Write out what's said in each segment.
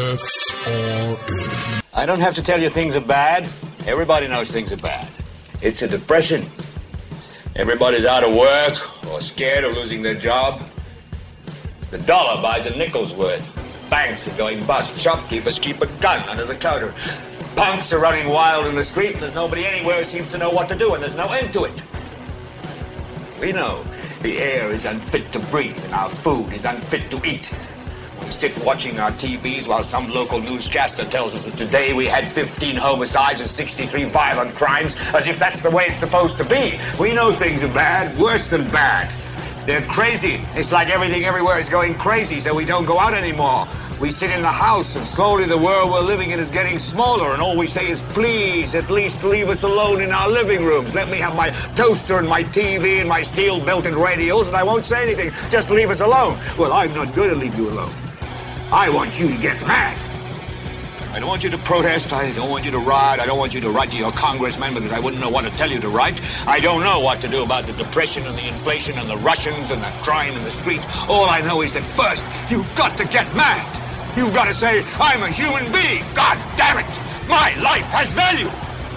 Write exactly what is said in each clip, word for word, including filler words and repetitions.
S R N. I don't have to tell you things are bad. Everybody knows things are bad. It's a depression. Everybody's out of work or scared of losing their job. The dollar buys a nickel's worth. Banks are going bust. Shopkeepers keep a gun under the counter. Punks are running wild in the street, and there's nobody anywhere who seems to know what to do, and there's no end to it. We know the air is unfit to breathe, and our food is unfit to eat. We sit watching our T Vs while some local newscaster tells us that today we had fifteen homicides and sixty-three violent crimes, as if that's the way it's supposed to be. We know things are bad, worse than bad. They're crazy. It's like everything everywhere is going crazy, so we don't go out anymore. We sit in the house, and slowly the world we're living in is getting smaller, and all we say is, please, at least leave us alone in our living rooms. Let me have my toaster and my T V and my steel-belted radios, and I won't say anything. Just leave us alone. Well, I'm not going to leave you alone. I want you to get mad. I don't want you to protest. I don't want you to riot. I don't want you to write to your congressman because I wouldn't know what to tell you to write. I don't know what to do about the depression and the inflation and the Russians and the crime in the street. All I know is that first, you've got to get mad. You've got to say, I'm a human being. God damn it. My life has value.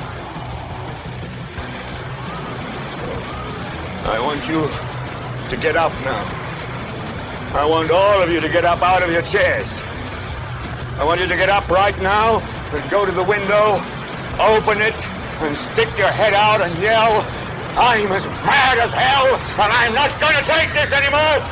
I want you to get up now. I want all of you to get up out of your chairs. I want you to get up right now and go to the window, open it, and stick your head out and yell, I'm as mad as hell, and I'm not going to take this anymore!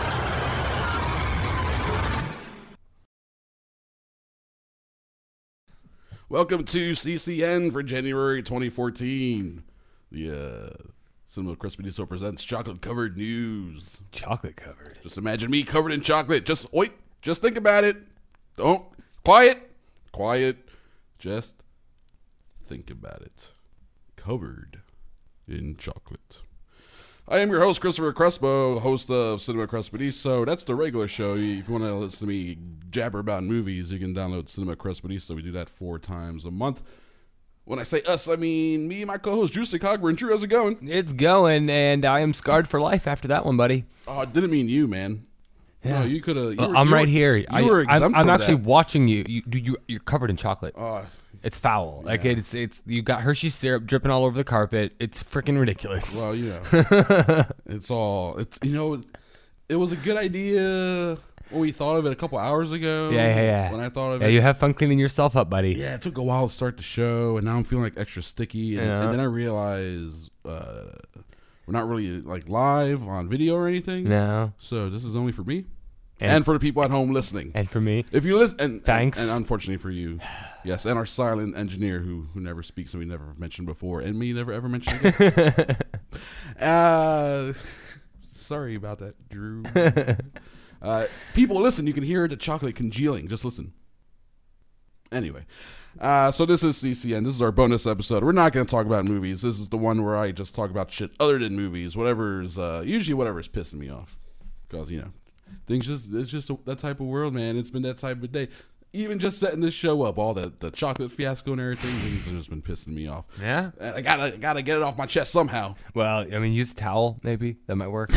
Welcome to C C N for January twenty fourteen. The uh, Cinema Crespediso presents Chocolate Covered News. Chocolate covered. Just imagine me covered in chocolate. Just wait. Just think about it. Don't. Quiet. Quiet. Just think about it. Covered in chocolate. I am your host, Christopher Crespo, host of Cinema Crespediso. That's the regular show. If you want to listen to me jabber about movies, you can download Cinema Crespediso. We do that four times a month. When I say us, I mean me and my co-host, Drew Cogburn. Drew, how's it going? It's going, and I am scarred for life after that one, buddy. Oh, I didn't mean you, man. Yeah. No, you could have. Well, I'm right were, here. You I, were exempt I'm, I'm from actually that. watching you. You, you. You're covered in chocolate. Oh, it's foul. Like yeah. it's it's. You got Hershey syrup dripping all over the carpet. It's freaking ridiculous. Well, you know, it's all. It's you know, it was a good idea when we thought of it a couple hours ago. Yeah, yeah, yeah. When I thought of yeah, it, you have fun cleaning yourself up, buddy. yeah, it took a while to start the show, and now I'm feeling like extra sticky. And, Yeah. and then I realized uh, we're not really like live on video or anything. No. So this is only for me And- and, for the people at home listening. And for me, If you listen, and, Thanks. and, and unfortunately for you, yes, and our silent engineer who who never speaks and we never mentioned before, and me never ever mentioned again. uh, sorry about that, Drew. uh, people, listen. You can hear the chocolate congealing. Just listen. Anyway, uh, so this is C C N. This is our bonus episode. We're not going to talk about movies. This is the one where I just talk about shit other than movies. Whatever's uh, usually whatever's pissing me off, because you know. Things just, it's just a, that type of world, man. It's been that type of day. Even just setting this show up, all the, the chocolate fiasco and everything, things have just been pissing me off. yeah. And I gotta gotta get it off my chest somehow. Well, I mean, use a towel, maybe that might work.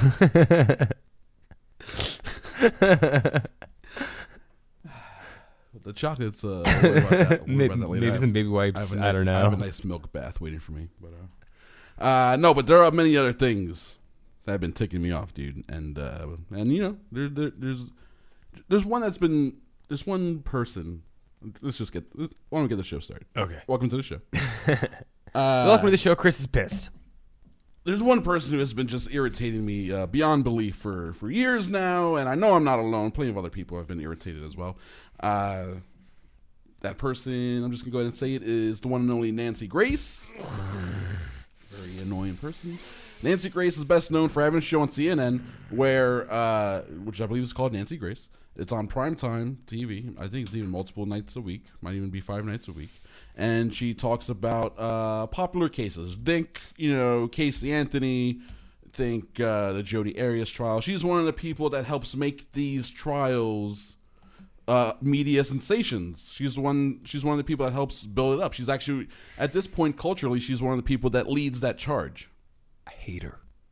The chocolate's, uh, I'll worry about that. I'll worry maybe about that later. maybe I some have- baby I, wipes. have a I, ni- don't know. I have a nice milk bath waiting for me. But uh, uh, no, but there are many other things that have been ticking me off, dude. And uh, and you know, there, there there's there's one that's been there's one person. Let's just get why don't we get the show started? Okay. Welcome to the show. Welcome to the show. Chris is pissed. There's one person who has been just irritating me uh, beyond belief for, for years now, and I know I'm not alone. Plenty of other people have been irritated as well. Uh, that person, I'm just going to go ahead and say it, is the one and only Nancy Grace. Very annoying person. Nancy Grace is best known for having a show on C N N, where, uh, which I believe is called Nancy Grace. It's on primetime T V. I think it's even multiple nights a week. Might even be five nights a week. And she talks about uh, popular cases. Think, you know, Casey Anthony. Think uh, the Jodi Arias trial. She's one of the people that helps make these trials uh, media sensations. She's one. She's one of the people that helps build it up. She's actually, at this point, culturally, she's one of the people that leads that charge. I hate her.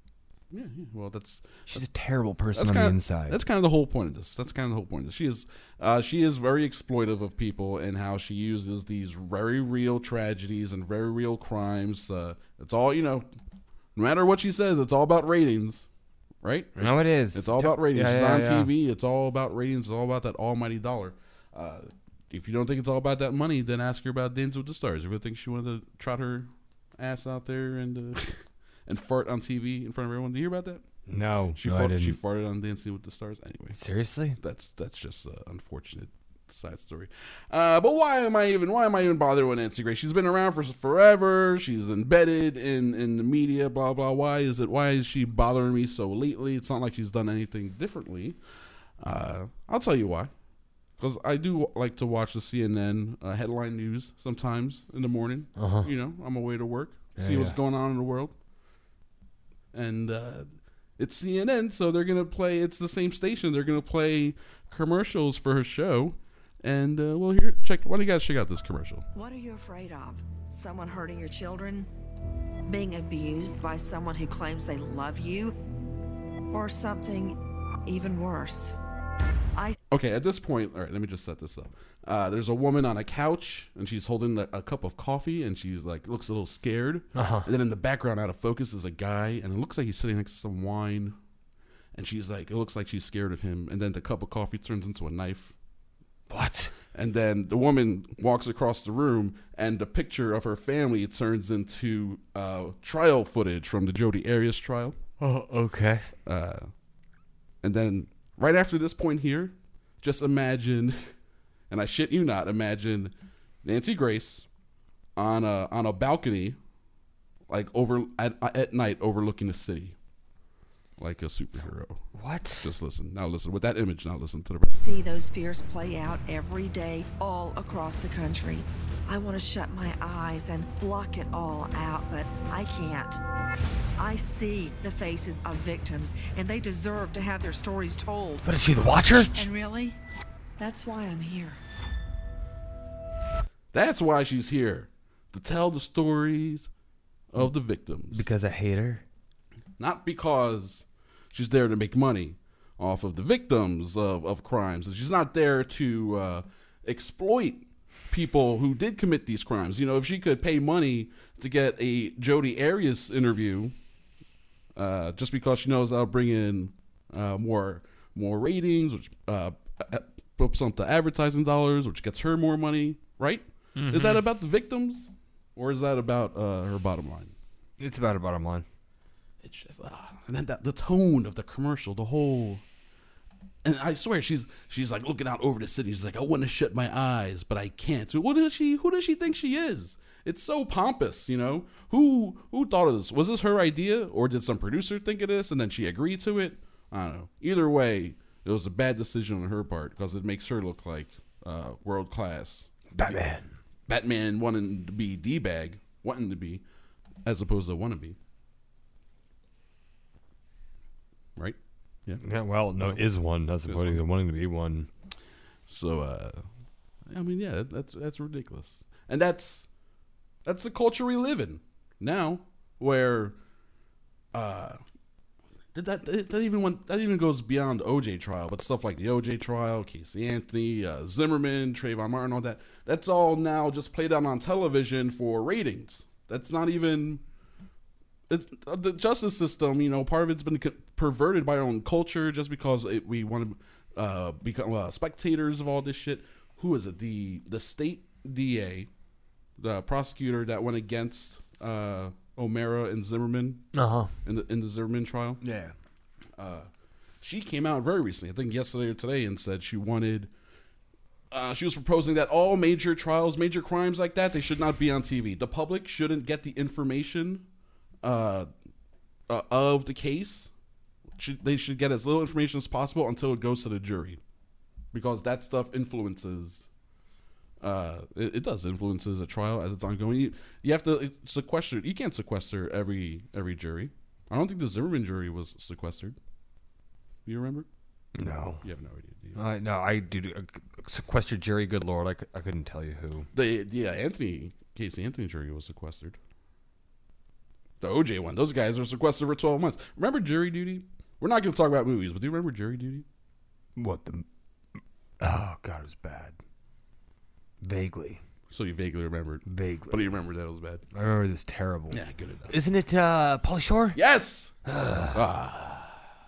Yeah, yeah. Well, that's She's a terrible person that's on kind the of, inside. That's kind of the whole point of this. That's kind of the whole point of this. She is, uh, she is very exploitive of people and how she uses these very real tragedies and very real crimes. Uh, it's all, you know, no matter what she says, it's all about ratings, right? No, it is. It's all T- about ratings. yeah, She's yeah, on yeah. T V. It's all about ratings. It's all about that almighty dollar. Uh, if you don't think it's all about that money, then ask her about Dancing with the Stars. If you think she wanted to trot her ass out there and uh, and fart on T V in front of everyone, did you hear about that? No, She no, I fart, didn't. she farted on Dancing with the Stars. Anyway, Seriously? that's that's just an unfortunate side story. Uh, but why am I even why am I even bothering with Nancy Grace? She's been around for forever. She's embedded in, in the media. Blah blah. Why is it? Why is she bothering me so lately? It's not like she's done anything differently. Uh, I'll tell you why. Because I do like to watch the C N N uh, headline news sometimes in the morning. Uh-huh. You know, on my way to work, Yeah, see what's yeah. going on in the world. And uh, it's C N N, so they're gonna play. It's the same station. They're gonna play commercials for her show, and uh, well, here, check. Why don't you guys check out this commercial? What are you afraid of? Someone hurting your children? Being abused by someone who claims they love you? Or something even worse? I Okay, at this point, all right, let me just set this up. Uh, there's a woman on a couch, and she's holding a, a cup of coffee, and she's like looks a little scared. Uh-huh. And then in the background, out of focus, is a guy, and it looks like he's sitting next to some wine. And she's like, it looks like she's scared of him. And then the cup of coffee turns into a knife. What? And then the woman walks across the room, and the picture of her family turns into uh, trial footage from the Jodi Arias trial. Oh, okay. Uh, and then right after this point here, just imagine, and I shit you not, imagine Nancy Grace on a on a balcony, like over at, at night overlooking the city, like a superhero. What? Just listen. Now listen. With that image, now listen to the rest. see those fears play out every day all across the country. I want to shut my eyes and block it all out, but I can't. I see the faces of victims, and they deserve to have their stories told. But is she the watcher? And really, that's why I'm here. That's why she's here, to tell the stories of the victims. Because I hate her? Not because she's there to make money off of the victims of, of crimes. She's not there to uh, exploit people who did commit these crimes. You know, if she could pay money to get a Jodi Arias interview, uh, just because she knows that'll bring in uh, more more ratings, which uh, flips up the advertising dollars, which gets her more money, right? Mm-hmm. Is that about the victims, or is that about uh, her bottom line? It's about a bottom line. It's just, uh, and then that, the tone of the commercial, the whole, and I swear she's she's like looking out over the city. She's like, I want to shut my eyes, but I can't. What does she? Who does she think she is? It's so pompous, you know. Who who thought of this? Was this her idea, or did some producer think of this and then she agreed to it? I don't know. Either way, it was a bad decision on her part because it makes her look like uh, world class Batman. Batman wanting to be D-bag, wanting to be, as opposed to wannabe. Right? Yeah. Yeah, well, no, is one. That's Is wanting, one. wanting to be one. So, uh, I mean, yeah, that's that's ridiculous, and that's that's the culture we live in now, where uh, that that, that even went, that even goes beyond the O J trial, but stuff like the O J trial, Casey Anthony, uh, Zimmerman, Trayvon Martin, all that. That's all now just played out on television for ratings. That's not even. It's uh, the justice system, you know, part of it's been co- perverted by our own culture just because it, we want to uh, become uh, spectators of all this shit. Who is it? The the state D A, the prosecutor that went against uh, O'Mara and Zimmerman Uh huh. in the in the Zimmerman trial. Yeah. Uh, she came out very recently, I think yesterday or today, and said she wanted. Uh, she was proposing that all major trials, major crimes like that, they should not be on T V. The public shouldn't get the information Uh, uh, of the case. Should, they should get as little information as possible until it goes to the jury, because that stuff influences. Uh, it, it does influences a trial as it's ongoing. You, you have to sequester. You can't sequester every every jury. I don't think the Zimmerman jury was sequestered. You remember? No. You have no idea. Do you? Uh, no, I do. Uh, sequestered jury, good lord. I, c- I couldn't tell you who. The yeah Anthony Casey Anthony jury was sequestered. The O J one. Those guys were sequestered for twelve months. Remember Jury Duty? We're not going to talk about movies, but do you remember Jury Duty? What the? Oh God, it was bad. Vaguely. So you vaguely remembered. Vaguely. But you remember that it was bad. I remember it was terrible. Yeah, good enough. Isn't it uh, Pauly Shore? Yes. ah.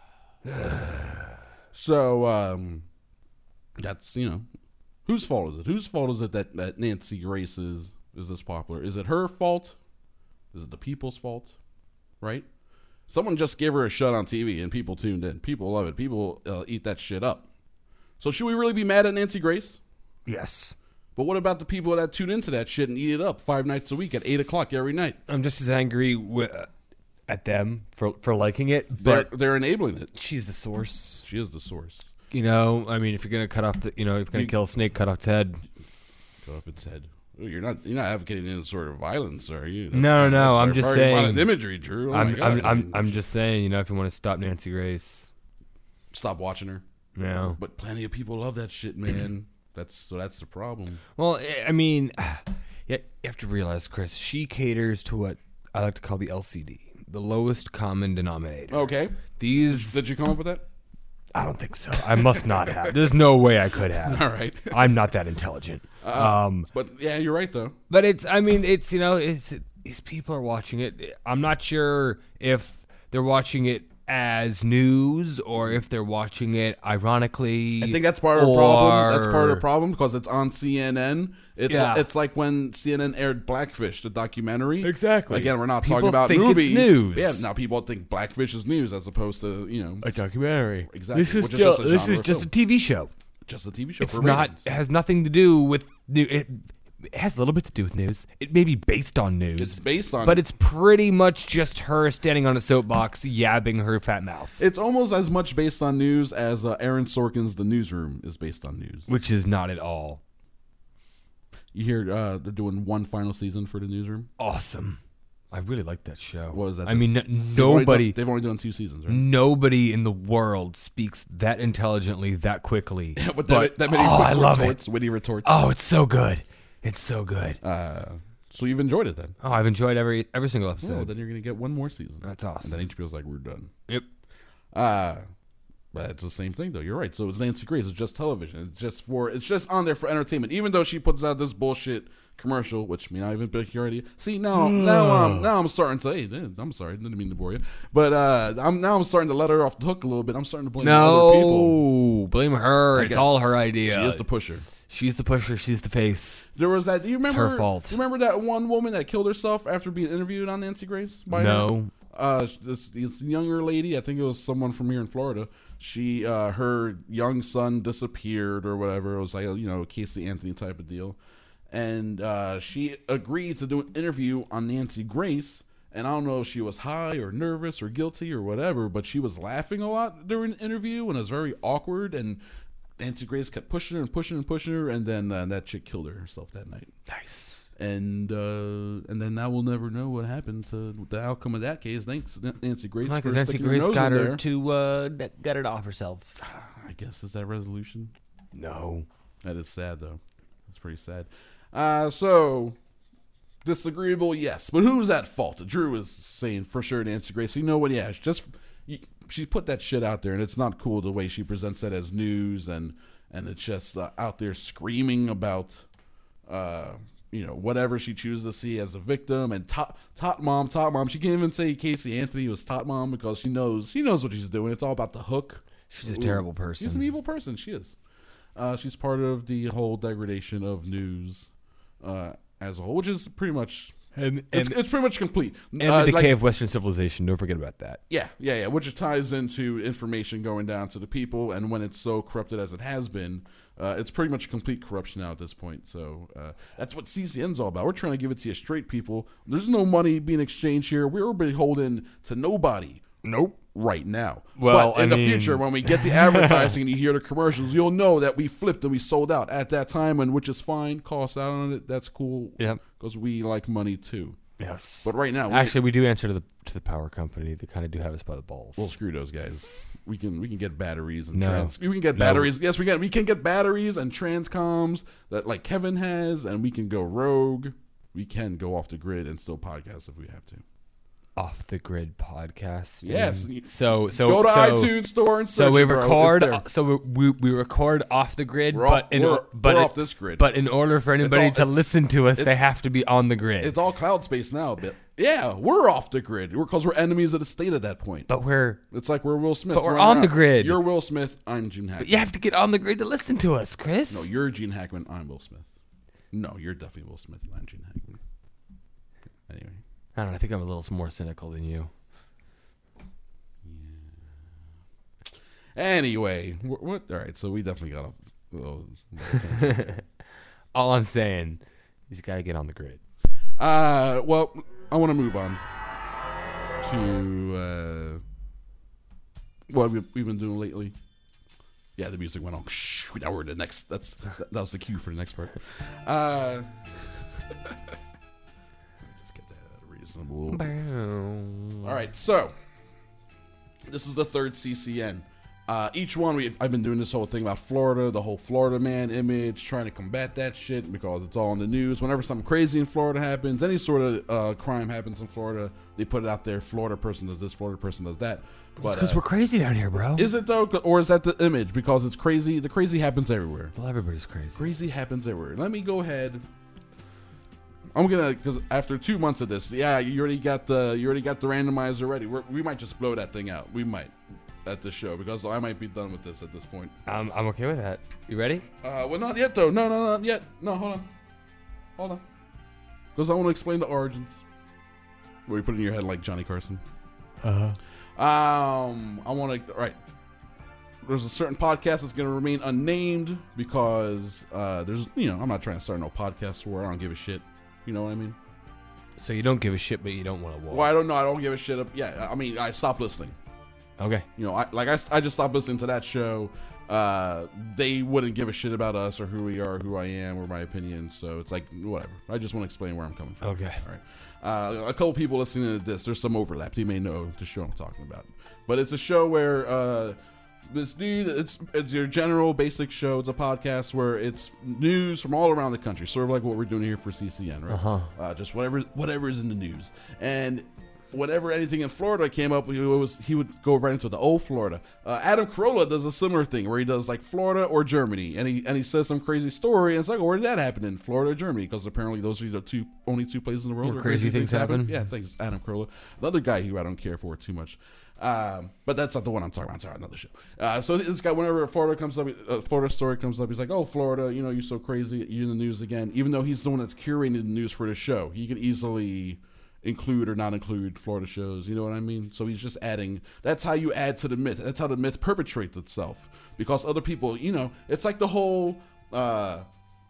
So um, that's you know, whose fault is it? Whose fault is it that, that Nancy Grace is is this popular? Is it her fault? Is it the people's fault? Right? Someone just gave her a shot on T V and people tuned in. People love it. People uh, eat that shit up. So should we really be mad at Nancy Grace? Yes. But what about the people that tune into that shit and eat it up five nights a week at eight o'clock every night? I'm just as angry wi- uh, at them for for liking it, They're, but they're enabling it. she's the source. She is the source. You know, I mean, if you're gonna cut off the, you know, if you're gonna You- kill a snake, cut off its head. Cut off its head. Ooh, You're not you're not advocating any sort of violence, are you? No, no, kind of- no, that's I'm very- just very saying- violent imagery, Drew. Oh my I'm, God. I'm, I I'm, mean, I'm just saying, you know, if you want to stop Nancy Grace, stop watching her. no. But plenty of people love that shit, man. That's so that's the problem. Well, I- I mean, yeah, you have to realize, Chris, she caters to what I like to call the L C D, the lowest common denominator. Okay. These, Did you come up with that? I don't think so. I must not have. There's no way I could have. All right. I'm not that intelligent. Um, But yeah, you're right though. but it's, I mean, it's, you know, it's these people are watching it. I'm not sure if they're watching it as news or if they're watching it ironically. I think that's part of the problem. That's part of the or- problem because it's on C N N. It's Yeah. it's like when C N N aired Blackfish, the documentary. Exactly. Again, we're not People talking about think it's movies. news. Yeah, now people think Blackfish is news as opposed to you know A documentary. Exactly, This is which is just, just a this genre is of just a film. T V show. just a T V show. It's for not. ratings. It has nothing to do with new. It, it has a little bit to do with news. It may be based on news. It's based on. but it's pretty much just her standing on a soapbox, yabbing her fat mouth, It's almost as much based on news as uh, Aaron Sorkin's The Newsroom is based on news. which is not at all You hear uh, they're doing one final season for The Newsroom. awesome. I really like that show. What was that? I mean, n- They've only nobody, done- they've only done two seasons, right? nobody in the world speaks that intelligently, that quickly. But that, that many oh, quick I love retorts, it. witty retorts. Oh, it's so good. It's so good. Uh, so you've enjoyed it then? Oh, I've enjoyed every every single Oh, episode. then you're gonna get one more season. That's awesome. And then H B O's like, we're done. Yep. Uh but it's the same thing though. You're right. So it's Nancy Grace. It's just television. It's just for. It's just on there for entertainment. Even though she puts out this bullshit commercial, which may not even be your idea. See now, now I'm now I'm starting to. Hey, I'm sorry, didn't mean to bore you. But uh, I'm now I'm starting to let her off the hook a little bit. I'm starting to blame other people. No, blame her. It's guess- all her idea. She is the pusher. She's the pusher. She's the face. There was that. Do you remember? her fault. Do you remember that one woman that killed herself after being interviewed on Nancy Grace? By No. Her? Uh, this, this younger lady. I think it was someone from here in Florida. She, uh, her young son disappeared or whatever. It was like a, you know, Casey Anthony type of deal, and uh, she agreed to do an interview on Nancy Grace. And I don't know if she was high or nervous or guilty or whatever, but she was laughing a lot during the interview, and it was very awkward. And Nancy Grace kept pushing her and pushing her and pushing her, and then uh, that chick killed her herself that night. Nice. And uh, and then now we'll never know what happened to the outcome of that case. Thanks, Nancy Grace, Like for Nancy sticking Grace her nose got in her there. to uh, get it off herself. I guess is that resolution. No. That is sad though. It's pretty sad. Uh, so disagreeable, yes, but who's at fault? Drew is saying for sure Nancy Grace. You know what? Yeah, it's just she put that shit out there, and it's not cool the way she presents it as news, and and it's just uh, out there screaming about. Uh, you know, whatever she chooses to see as a victim, and top top mom, top mom. She can't even say Casey Anthony was top mom because she knows she knows what she's doing. It's all about the hook. She's a terrible person. She's an evil person. She is. Uh, she's part of the whole degradation of news uh, as a whole, which is pretty much And, it's, and, it's pretty much complete. and Uh, the decay like- of Western civilization. Don't forget about that. yeah, yeah, yeah. Which ties into information going down to the people, and when it's so corrupted as it has been, uh, it's pretty much complete corruption now at this point. So uh, that's what C C N's all about. We're trying to give it to you straight, people. There's no money being exchanged here. We're beholden to nobody. Nope. Right now. Well, but in I the mean- future, when we get the advertising and you hear the commercials, you'll know that we flipped and we sold out at that time, and which is fine. Call us out on it. That's cool. Yep. Because we like money too. Yes. But right now, we, Actually, we do answer to the to the power company. They kind of do have us by the balls. well, screw those guys. We can we can get batteries and No. trans. We can get No. batteries. Yes, we can. We can get batteries and transcoms that like Kevin has, and we can go rogue. We can go off the grid and still podcast if we have to. Off the Grid podcast. Yes. So so Go to so, iTunes store and So search we it, bro. It's record. there. So we, we we record off the grid, We're but off- in we're- or- but we're it- off this grid. But in order for anybody all- to it- listen to us, it- they have to be on the grid. It's all cloud space now, but yeah, we're off the grid because we're enemies of the state at that point. but we're It's like we're Will Smith. But we're running on the around. grid. You're Will Smith. I'm Gene Hackman. you have to get on the grid to listen to us, Chris. No, you're Gene Hackman. I'm Will Smith. No, you're definitely Will Smith. And I'm Gene Hackman. Anyway. I don't know. I think I'm a little more cynical than you. Anyway, what? what all right, so we definitely got a little. All I'm saying is you got to get on the grid. Uh, well, I want to move on to uh, what we've, we've been doing lately. Yeah, the music went on. Shh, now we're the next. That's that was the cue for the next part. Uh, just get that reasonable. All right, so this is the third C C N. Uh, each one, we I've been doing this whole thing about Florida, the whole Florida man image, trying to combat that shit because it's all in the news. Whenever something crazy in Florida happens, any sort of uh, crime happens in Florida, they put it out there. Florida person does this, Florida person does that. But Because uh, we're crazy down here, bro. is it though, or is that the image? Because it's crazy. The crazy happens everywhere. Well, everybody's crazy. Crazy happens everywhere. Let me go ahead. I'm gonna because after two months of this, yeah, you already got the you already got the randomizer ready. We're, we might just blow that thing out. We might at this show because I might be done with this at this point. I'm I'm okay with that. You ready? Uh, well, not yet though. No, no, not yet. No, hold on, hold on. Because I want to explain the origins. Where you put it in your head like Johnny Carson. Uh huh. Um, I want to. Right. There's a certain podcast that's going to remain unnamed because uh, there's, you know, I'm not trying to start no podcast war. I don't give a shit. You know what I mean? So you don't give a shit, but you don't want to war. Well, I don't know. I don't give a shit. Up. Yeah, I mean, I stopped listening. Okay. You know, I, like I, I just stopped listening to that show. Uh, they wouldn't give a shit about us or who we are, who I am, or my opinion. So it's like whatever. I just want to explain where I'm coming from. Okay. All right. Uh, a couple people listening to this, there's some overlap. You may know the show I'm talking about, but it's a show where uh, this dude, it's it's your general basic show. It's a podcast where it's news from all around the country, sort of like what we're doing here for C C N, right? Uh-huh. Uh, just whatever whatever is in the news, and whenever anything in Florida came up, he was he would go right into the old Florida. Uh, Adam Carolla does a similar thing where he does like Florida or Germany, and he and he says some crazy story, and it's like, oh, where did that happen in Florida or Germany? Because apparently those are the two only two places in the world Where crazy things happen. Yeah, thanks, Adam Carolla. Another guy who I don't care for too much. Um, but that's not the one I'm talking about. I'm sorry, another show. Uh, so this guy, whenever Florida comes up, a Florida story comes up, he's like, "Oh, Florida, you know, you're so crazy. You're in the news again." Even though he's the one that's curating the news for the show, he can easily include or not include Florida shows. You know what I mean? So he's just adding. That's how you add to the myth. That's how the myth perpetuates itself because other people, you know, it's like the whole. Uh,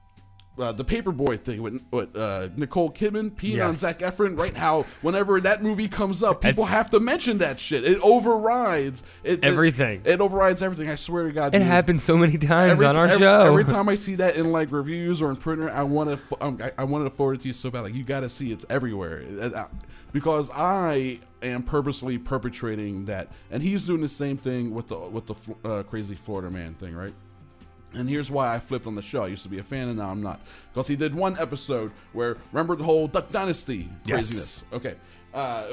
Uh, the Paperboy thing with, with uh, Nicole Kidman peeing on Yes. Zac Efron, right? How whenever that movie comes up, people It's- have to mention that shit. It overrides it, it- Everything. It, overrides everything. I swear to God, It dude. happens so many times Every, on our every, show. Every time I see that in like reviews or in printer, I want to. Um, I, I wanted to forward it to you so bad. Like you got to see it's everywhere. It- uh, because I am purposely perpetrating that, and he's doing the same thing with the with the uh, crazy Florida man thing, right? And here's why I flipped on the show. I used to be a fan, and now I'm not. Because he did one episode where, remember the whole Duck Dynasty craziness? Yes. Okay. Uh,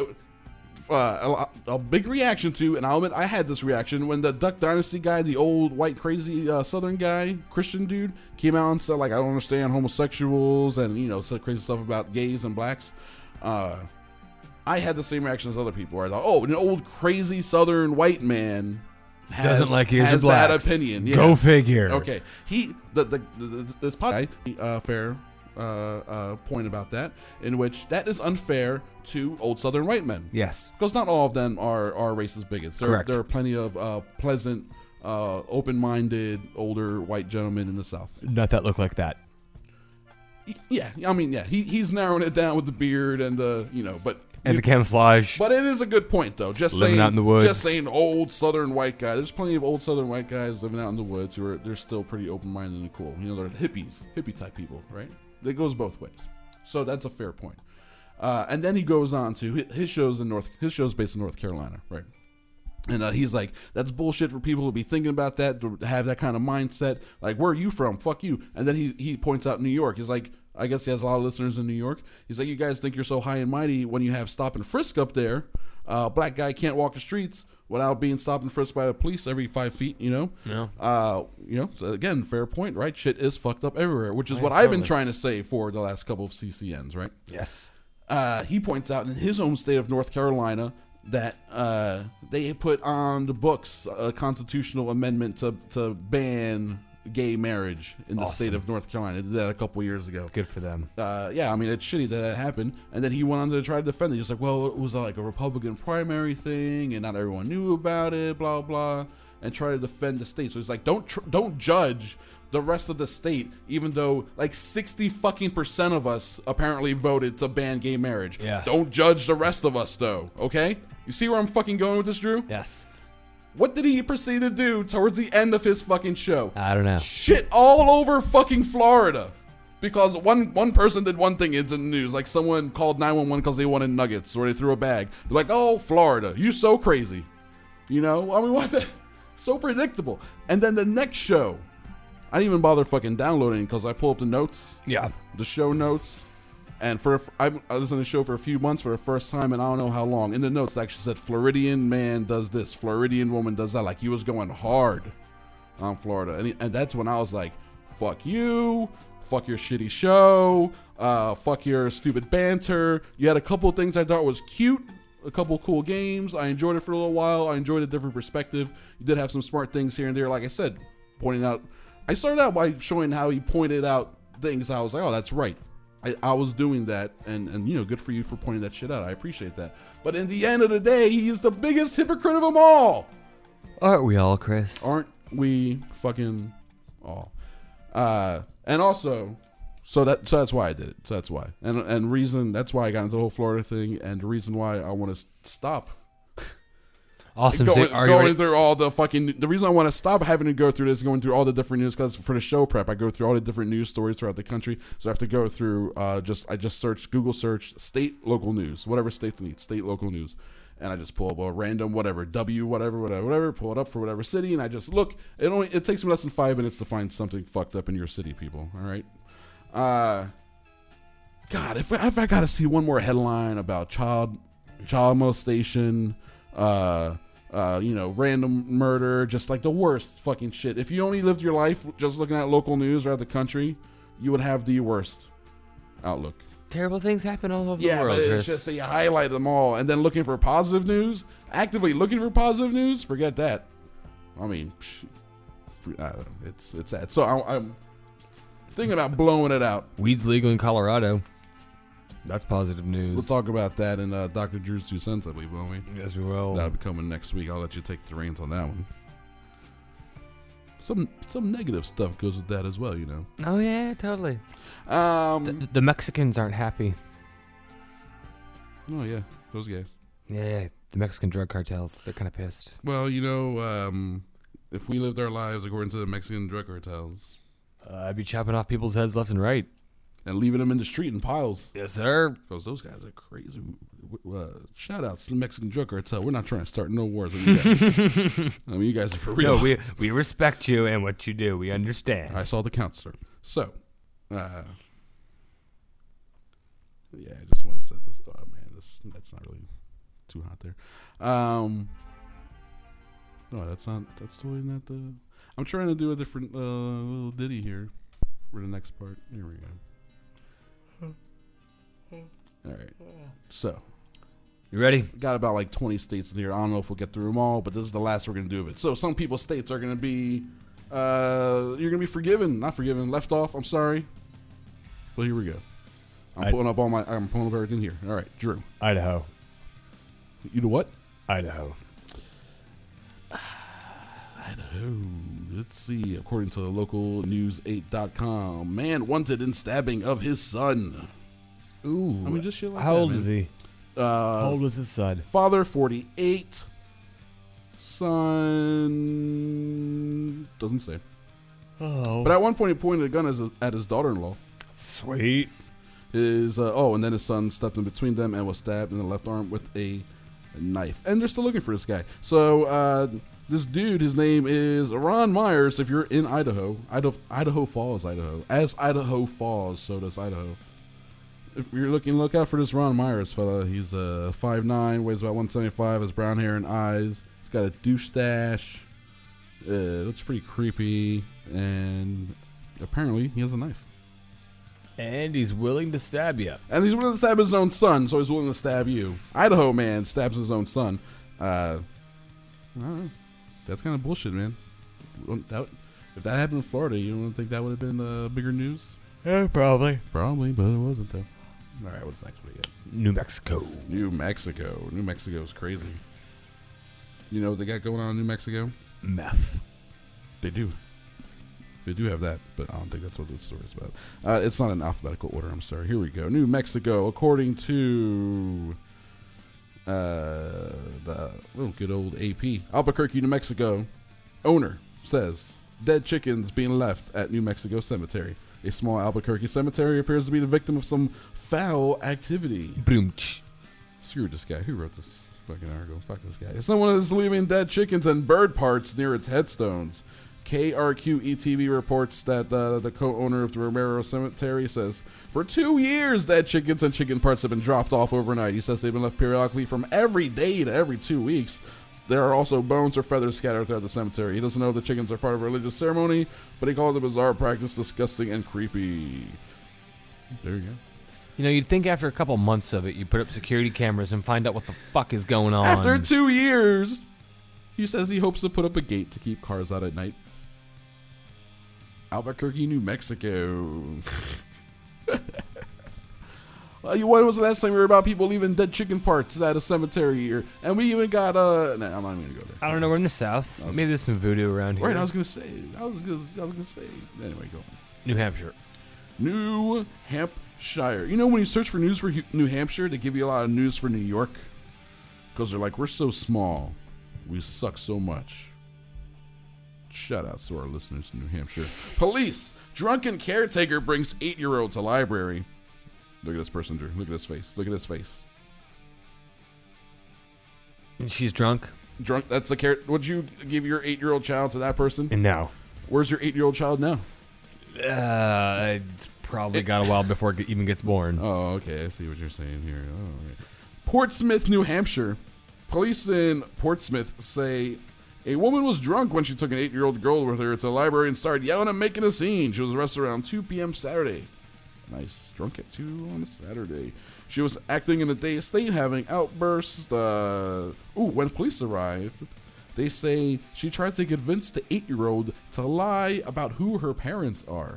uh, a, a big reaction to, and I'll admit I had this reaction, when the Duck Dynasty guy, the old white crazy uh, Southern guy, Christian dude, came out and said, like, I don't understand homosexuals, and, you know, said crazy stuff about gays and blacks. Uh, I had the same reaction as other people, where I thought, oh, an old crazy Southern white man has, Doesn't like gays has or that blacks. opinion. Yeah. Go figure. Okay, he the the, the, the this podcast uh, fair uh, uh, point about that, in which that is unfair to old Southern white men. Yes. Because not all of them are are racist bigots. There, Correct. there are plenty of uh, pleasant, uh, open-minded older white gentlemen in the South. Not that look like that. Yeah, I mean, yeah, he he's narrowing it down with the beard and the you know, but. And the camouflage. But it is a good point, though. Just Living saying, out in the woods. just saying, old Southern white guy. There's plenty of old Southern white guys living out in the woods who are they're still pretty open-minded and cool. You know, they're hippies, hippie type people, right? It goes both ways. So that's a fair point. Uh, and then he goes on to his show's in North. His show's based in North Carolina, right? And uh, he's like, that's bullshit for people to be thinking about that, to have that kind of mindset. Like, where are you from? Fuck you. And then he he points out New York. He's like, I guess he has a lot of listeners in New York. He's like, you guys think you're so high and mighty when you have stop and frisk up there. Uh, black guy can't walk the streets without being stopped and frisked by the police every five feet, you know? Yeah. Uh, you know, so again, fair point, right? Shit is fucked up everywhere, which is Right, what I've been totally. trying to say for the last couple of C C Ns, right? Yes. Uh, he points out in his home state of North Carolina that uh, they put on the books a constitutional amendment to, to ban gay marriage in the Awesome. state of North Carolina. They did that a couple years ago. Good for them. Uh, yeah, I mean, it's shitty that that happened. And then he went on to try to defend it. He's like, well, it was uh, like a Republican primary thing, and not everyone knew about it, blah, blah, and try to defend the state. So he's like, don't tr- don't judge the rest of the state, even though like sixty fucking percent of us apparently voted to ban gay marriage. Yeah. Don't judge the rest of us, though, okay? You see where I'm fucking going with this, Drew? Yes. What did he proceed to do towards the end of his fucking show? I don't know. Shit all over fucking Florida. Because one one person did one thing into the news, like someone called nine one one because they wanted nuggets or they threw a bag. They're like, oh, Florida, you so crazy. You know, I mean, what the? So predictable. And then the next show, I didn't even bother fucking downloading because I pulled up the notes, Yeah. the show notes. And for I I was on the show for a few months for the first time, and I don't know how long. In the notes, it actually said Floridian man does this, Floridian woman does that. Like he was going hard on Florida, and he, and that's when I was like, "Fuck you, fuck your shitty show, uh, fuck your stupid banter." You had a couple of things I thought was cute, a couple of cool games. I enjoyed it for a little while. I enjoyed a different perspective. You did have some smart things here and there, like I said, pointing out. I started out by showing how he pointed out things. I was like, "Oh, that's right." I, I was doing that, and, and you know, good for you for pointing that shit out. I appreciate that. But in the end of the day, he's the biggest hypocrite of them all. Aren't we all, Chris? Aren't we fucking all? Uh, and also, so that so that's why I did it. So that's why, and and reason that's why I got into the whole Florida thing, and the reason why I want to stop. Awesome. Going, So are you going ready- through all the fucking. The reason I want to stop having to go through this, going through all the different news, because for the show prep, I go through all the different news stories throughout the country. So I have to go through. Uh, just I just search Google search state local news, whatever states need state local news, and I just pull up a random whatever W whatever whatever whatever, pull it up for whatever city, and I just look. It only it takes me less than five minutes to find something fucked up in your city, people. All right. Uh, God, if I, if I got to see one more headline about child child molestation, uh, uh, you know, random murder, just like the worst fucking shit. If you only lived your life just looking at local news or at the country, you would have the worst outlook. Terrible things happen all over Yeah, the world, but it's Chris. just that you highlight them all, and then looking for positive news, actively looking for positive news, forget that. I mean, psh, I don't know, it's it's sad. So I, I'm thinking about blowing it out. Weed's legal in Colorado. That's positive news. We'll talk about that in uh, Doctor Drew's Two Cents, I believe, won't we? Yes, we will. That'll be coming next week. I'll let you take the reins on that one. Some some negative stuff goes with that as well, you know. Oh yeah, totally. Um. The, the Mexicans aren't happy. oh yeah, those guys. Yeah, yeah, the Mexican drug cartels. They're kind of pissed. Well, you know, um, if we lived our lives according to the Mexican drug cartels Uh, I'd be chopping off people's heads left and right. and leaving them in the street in piles, Yes, sir. because those guys are crazy. Uh, shout out to the Mexican drug cartel. We're not trying to start no wars with you guys. I mean, you guys are for real. No, we we respect you and what you do. We understand. I saw the counselor. So, uh, yeah, I just want to set this. Oh man, this that's not really too hot there. Um, no, that's not. That's totally not the. I'm trying to do a different uh, little ditty here for the next part. Here we go. All right. So, You ready? got about like twenty states in here. I don't know if we'll get through them all, but this is the last we're going to do of it. So some people's states are going to be, uh, you're going to be forgiven, not forgiven, left off. I'm sorry. Well, here we go. I'm I- pulling up all my, I'm pulling up everything here. All right, Drew. Idaho. You know what? Idaho. Idaho. Let's see. According to local news eight dot com, man wanted in stabbing of his son. Ooh. I mean, just shit like How that, old man. is he? Uh, How old was his son? Father, forty-eight. Son, doesn't say. Oh. But at one point, he pointed a gun as a, at his daughter-in-law. Sweet. His uh, oh, and then his son stepped in between them and was stabbed in the left arm with a, a knife. And they're still looking for this guy. So uh, this dude, his name is Ron Myers. If you're in Idaho, Idaho, Idaho Falls, Idaho. As Idaho falls, so does Idaho. If you're looking, look out for this Ron Myers fella. He's uh, five nine, weighs about one seventy-five, has brown hair and eyes. He's got a douche stash. Uh, looks pretty creepy. And apparently he has a knife. And he's willing to stab you. And he's willing to stab his own son, so he's willing to stab you. Idaho man stabs his own son. Uh, I don't know. That's kind of bullshit, man. That, if that happened in Florida, you don't think that would have been uh, bigger news? Yeah, probably. Probably, but it wasn't, though. All right, what's next? What do you got? New Mexico. New Mexico. New Mexico is crazy. You know what they got going on in New Mexico? Meth. They do. They do have that, but I don't think that's what this story is about. Uh, it's not in alphabetical order, I'm sorry. Here we go. New Mexico, according to uh, the oh, good old A P. Albuquerque, New Mexico. Owner says, dead chickens being left at New Mexico cemetery. A small Albuquerque cemetery appears to be the victim of some foul activity. Boom. Screw this guy. Who wrote this fucking article? Fuck this guy. Someone is leaving dead chickens and bird parts near its headstones. K R Q E T V reports that uh, the co-owner of the Romero Cemetery says, for two years, dead chickens and chicken parts have been dropped off overnight. He says they've been left periodically from every day to every two weeks. There are also bones or feathers scattered throughout the cemetery. He doesn't know if the chickens are part of a religious ceremony, but he called the bizarre practice disgusting and creepy. There you go. You know, you'd think after a couple months of it, you put up security cameras and find out what the fuck is going on. After two years, he says he hopes to put up a gate to keep cars out at night. Albuquerque, New Mexico. Well, when was the last time we heard about people leaving dead chicken parts at a cemetery here? And we even got, uh, nah, I'm not even going to go there. I don't know. We're in the South. Was, Maybe there's some voodoo around here. Right, I was going to say. I was going I was gonna say. Anyway, go on. New Hampshire. New Hampshire. You know, when you search for news for New Hampshire, they give you a lot of news for New York. Because they're like, we're so small. We suck so much. Shout out to our listeners in New Hampshire. Police. Drunken caretaker brings eight-year-old to library. Look at this person, Drew. Look at his face. Look at his face. And she's drunk? Drunk. That's a car. Would you give your eight-year-old child to that person? And now. Where's your eight-year-old child now? Uh, it's probably got a while before it even gets born. Oh, okay. I see what you're saying here. Oh, right. Portsmouth, New Hampshire. Police in Portsmouth say a woman was drunk when she took an eight-year-old girl with her to the library and started yelling and making a scene. She was arrested around two p.m. Saturday. Nice. Drunk at two on a Saturday. She was acting in a dazed state, having outbursts. Uh, ooh, when police arrived, they say she tried to convince the eight-year-old to lie about who her parents are.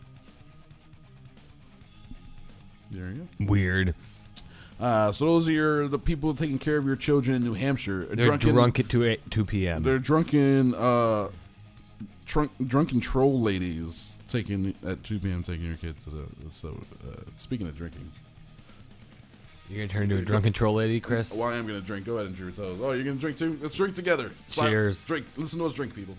There you go. Weird. Uh, so those are your, the people taking care of your children in New Hampshire. They're drunken, drunk at two p.m. They're drunken, uh, trunk, drunken troll ladies taking at two p.m. taking your kids to the. So uh, speaking of drinking, you're gonna turn into a drunken troll lady, Chris. Well, I am gonna drink. Go ahead and Drew tell us. Oh, you're gonna drink too? Let's drink together. Slap, Cheers. Drink. Listen to us drink, people.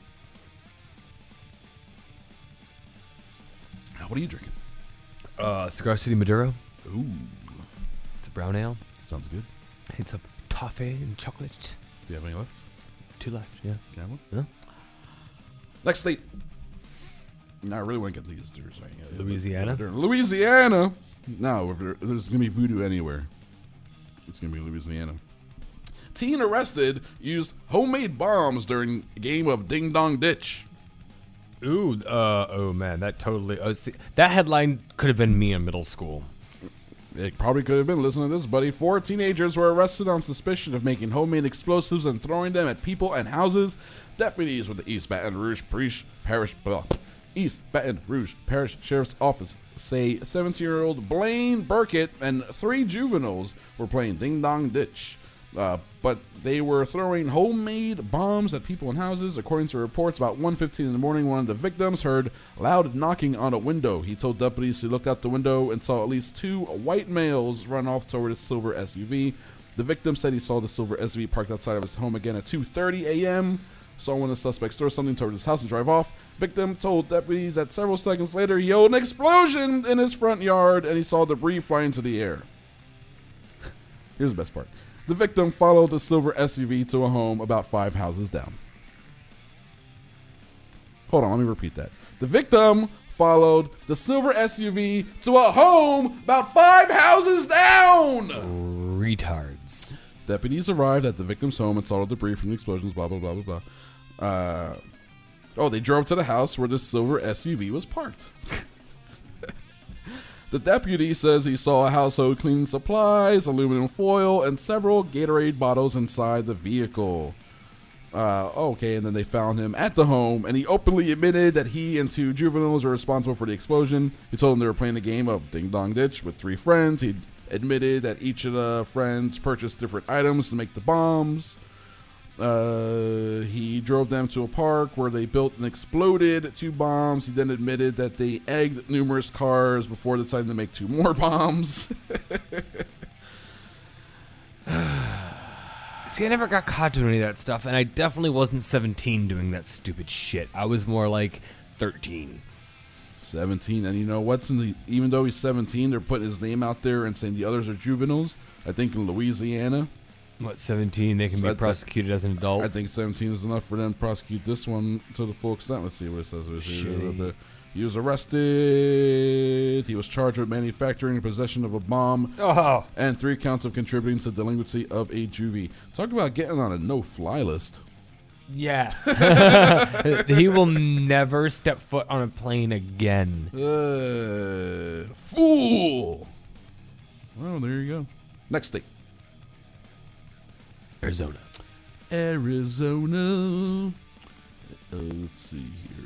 Now, what are you drinking? Uh, Cigar City Maduro. Ooh, it's a brown ale. Sounds good. It's a toffee and chocolate. Do you have any left? Two left. Yeah. Can I have one? Yeah. Next state. No, I really want to get these through. So Louisiana? Louisiana. No, if there, there's going to be voodoo anywhere, it's going to be Louisiana. Teen arrested used homemade bombs during a game of Ding Dong Ditch. Ooh, uh, oh man, that totally. Oh, see, that headline could have been me in middle school. It probably could have been. Listen to this, buddy. Four teenagers were arrested on suspicion of making homemade explosives and throwing them at people and houses. Deputies with the East Baton Rouge Parish, blah, East Baton Rouge Parish Sheriff's Office say seventeen-year-old Blaine Burkett and three juveniles were playing Ding Dong Ditch. Uh, but they were throwing homemade bombs at people and houses. According to reports, about one fifteen in the morning, one of the victims heard loud knocking on a window. He told deputies he looked out the window and saw at least two white males run off toward a silver S U V. The victim said he saw the silver S U V parked outside of his home again at two thirty a.m., saw one of the suspects throw something toward his house and drive off. Victim told deputies that several seconds later he yelled an explosion in his front yard and he saw debris fly into the air. Here's the best part. The victim followed the silver S U V to a home about five houses down. Hold on, let me repeat that. The victim followed the silver S U V to a home about five houses down. Retards. Deputies arrived at the victim's home and saw the debris from the explosions, blah, blah, blah, blah, blah. Uh, oh, they drove to the house where the silver S U V was parked. The deputy says he saw household cleaning supplies, aluminum foil, and several Gatorade bottles inside the vehicle. Uh, okay, and then they found him at the home, and he openly admitted that he and two juveniles were responsible for the explosion. He told them they were playing a game of Ding Dong Ditch with three friends. He admitted that each of the friends purchased different items to make the bombs. Uh, he drove them to a park where they built and exploded two bombs. He then admitted that they egged numerous cars before deciding to make two more bombs. See, I never got caught doing any of that stuff, and I definitely wasn't seventeen doing that stupid shit. I was more like thirteen. seventeen, and you know what's in the, even though he's seventeen, they're putting his name out there and saying the others are juveniles. I think in Louisiana, What, seventeen, they can So be I- prosecuted as an adult? I think seventeen is enough for them to prosecute this one to the full extent. Let's see what it says. Shitty. He was arrested. He was charged with manufacturing and possession of a bomb Oh, and three counts of contributing to delinquency of a juvie. Talk about getting on a no-fly list. yeah. He will never step foot on a plane again. Uh, fool. Well, there you go. Next state. Arizona. Arizona. Uh, let's see here.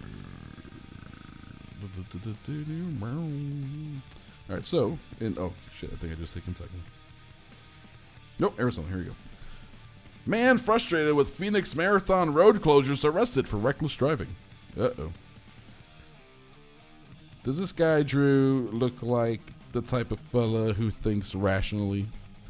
All right, so in oh shit, I think I just said Kentucky. Nope, Arizona. Here we go. Man frustrated with Phoenix Marathon road closures arrested for reckless driving. Uh oh. Does this guy Drew look like the type of fella who thinks rationally?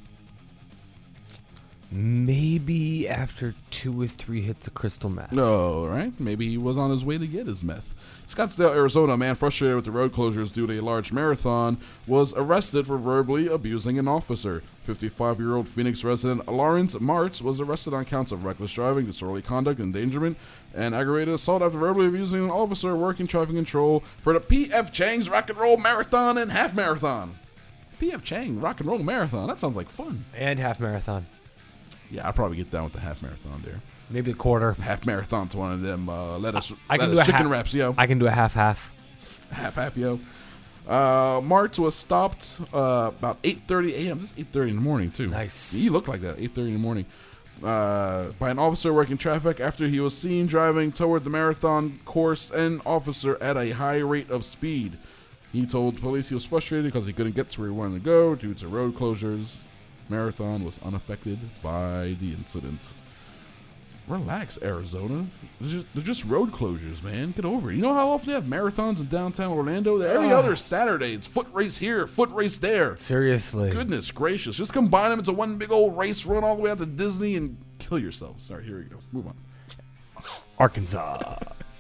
Maybe after two or three hits of crystal meth. No, right? Maybe he was on his way to get his meth. Scottsdale, Arizona, a man frustrated with the road closures due to a large marathon was arrested for verbally abusing an officer. fifty-five-year-old Phoenix resident Lawrence Martz was arrested on counts of reckless driving, disorderly conduct, endangerment, and aggravated assault after verbally abusing an officer working traffic control for the P F Chang's Rock and Roll Marathon and Half Marathon. P F Chang Rock and Roll Marathon. That sounds like fun. And half marathon. Yeah, I'll probably get down with the half marathon there. Maybe a quarter. Half marathon to one of them uh, lettuce, I can lettuce do a chicken half, wraps, yo. I can do a half-half. half half, yo. Uh, Martz was stopped uh, about eight thirty a.m. This is eight thirty in the morning, too. Nice. He looked like that, eight thirty in the morning. Uh, by an officer working traffic after he was seen driving toward the marathon course and officer at a high rate of speed. He told police he was frustrated because he couldn't get to where he wanted to go due to road closures. Marathon was unaffected by the incident. Relax, Arizona. They're just, they're just road closures, man. Get over it. You know how often they have marathons in downtown Orlando? Every Ugh. other Saturday, it's foot race here, foot race there. Seriously. Goodness gracious. Just combine them into one big old race, run all the way out to Disney, and kill yourselves. All right, here we go. Move on. Arkansas.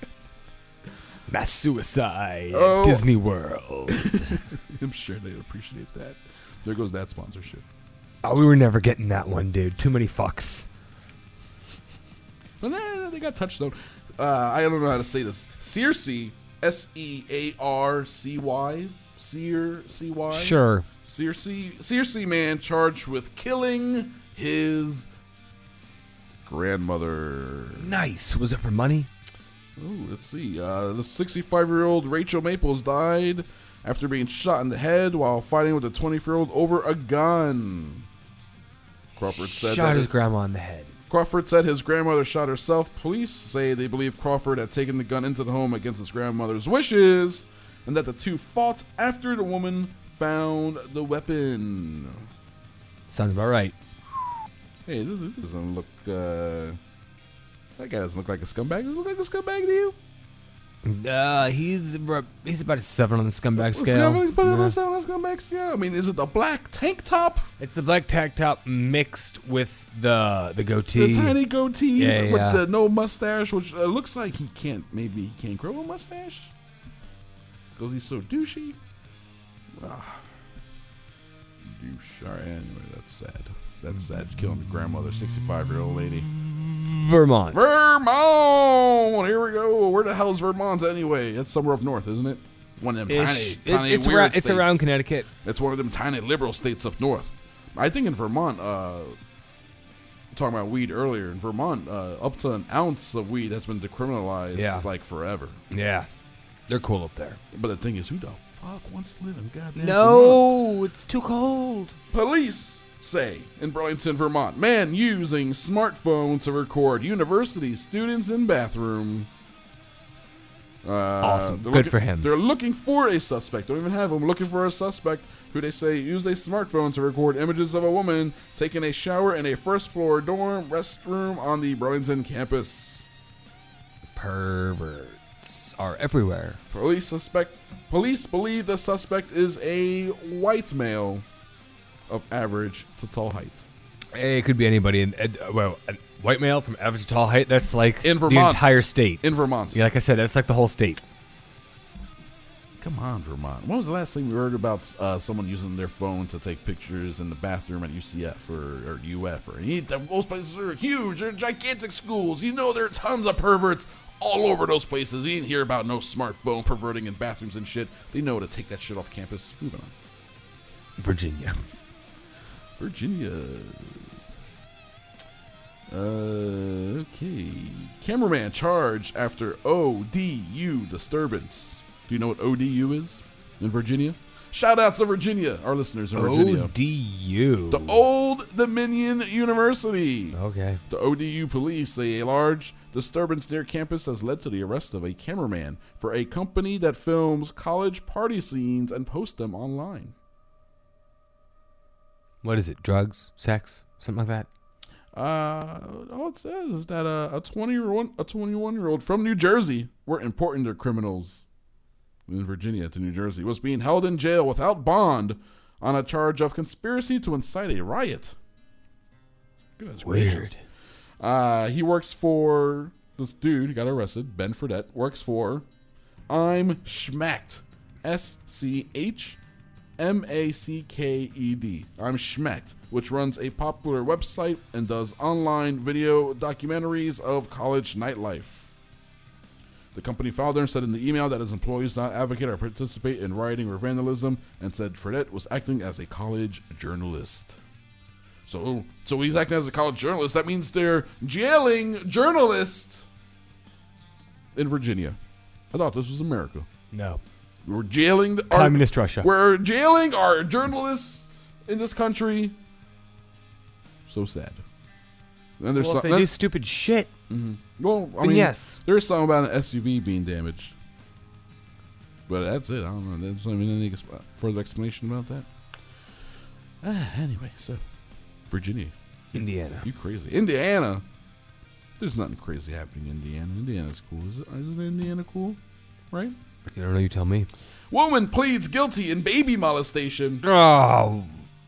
Mass suicide Oh. at Disney World. I'm sure they'd appreciate that. There goes that sponsorship. Oh, we were never getting that one, dude. Too many fucks. But nah, they got touched, though. Uh, I don't know how to say this. Searcy, S E A R C Y. Sear, C Y. Sure. Searcy, Searcy man charged with killing his grandmother. Nice. Was it for money? Ooh, let's see. Uh, the sixty-five-year-old Rachel Maples died after being shot in the head while fighting with a twenty-four-year-old over a gun. Crawford said Shot that his it- grandma in the head. Crawford said his grandmother shot herself. Police say they believe Crawford had taken the gun into the home against his grandmother's wishes, and that the two fought after the woman found the weapon. Sounds about right. Hey, this, this doesn't look. Uh, that guy doesn't look like a scumbag. Does he look like a scumbag to you? Uh, he's he's about a seven on the scumbag Let's scale. see, put it on Yeah. a seven on the scumbag scale. I mean, is it the black tank top, It's the black tank top mixed with the the goatee. the tiny goatee Yeah, with yeah. the no mustache, which uh, looks like he can't. Maybe he can't grow a mustache because he's so douchey. Ah. Douche. All right, anyway, that's sad. That's sad. Killing the grandmother, sixty-five-year-old lady. Vermont. Vermont. Here we go. Where the hell is Vermont anyway? It's somewhere up north, isn't it? One of them tiny, Ish. It- tiny it's, weird around, states. it's around Connecticut. It's one of them tiny liberal states up north. I think in Vermont, uh, talking about weed earlier, in Vermont, uh, up to an ounce of weed has been decriminalized Yeah. like forever. Yeah. They're cool up there. But the thing is, who the fuck wants to live in goddamn Vermont? No, it's too cold. Police say in Burlington, Vermont, man using smartphone to record university students in bathroom. Uh, Awesome. they're Good looking- for him. They're looking for a suspect. Don't even have him. Looking for a suspect who they say used a smartphone to record images of a woman taking a shower in a first floor dorm restroom on the Burlington campus. Perverts are everywhere. Police suspect. Police believe the suspect is a white male of average to tall height. It could be anybody. In, uh, well, a white male from average to tall height, that's like In the Vermont. entire state. In Vermont. Yeah, like I said, that's like the whole state. Come on, Vermont. When was the last thing we heard about uh, someone using their phone to take pictures in the bathroom at U C F or, or U F? Or any, those places are huge. They're gigantic schools. You know there are tons of perverts all over those places. You didn't hear about no smartphone perverting in bathrooms and shit. They know to take that shit off campus. Moving on. Virginia. Virginia. Uh, okay. Cameraman charged after O D U disturbance. Do you know what O D U is in Virginia? Shout outs to Virginia, our listeners in Virginia. O D U. The Old Dominion University. Okay. The O D U police say a large disturbance near campus has led to the arrest of a cameraman for a company that films college party scenes and posts them online. What is it? Drugs? Sex? Something like that? Uh, all it says is that uh, a twenty-year-old, a twenty-one-year-old from New Jersey, we're importing their criminals in Virginia to New Jersey, was being held in jail without bond on a charge of conspiracy to incite a riot. Goodness gracious. Weird. Uh, he works for this dude who got arrested, Ben Fredette, works for I'm Schmacked. S C H M A C K E D. I'm Schmacked, which runs a popular website and does online video documentaries of college nightlife. The company founder said in the email that his employees do not advocate or participate in rioting or vandalism, and said Fredette was acting as a college journalist. So, so he's acting as a college journalist. That means they're jailing journalists in Virginia. I thought this was America. No. We're jailing the, our, Communist Russia. We're jailing our journalists in this country. So sad. And there's Well, some, if they then- do stupid shit, well, I then mean, yes. there's something about an S U V being damaged, but that's it. I don't know. There's not even any ex- further explanation about that. Ah, anyway, so Virginia, Indiana. you crazy? Indiana. There's nothing crazy happening in Indiana. Indiana's cool. Is it, isn't Indiana cool? Right? I don't know, you tell me. Woman pleads guilty in baby molestation. Oh.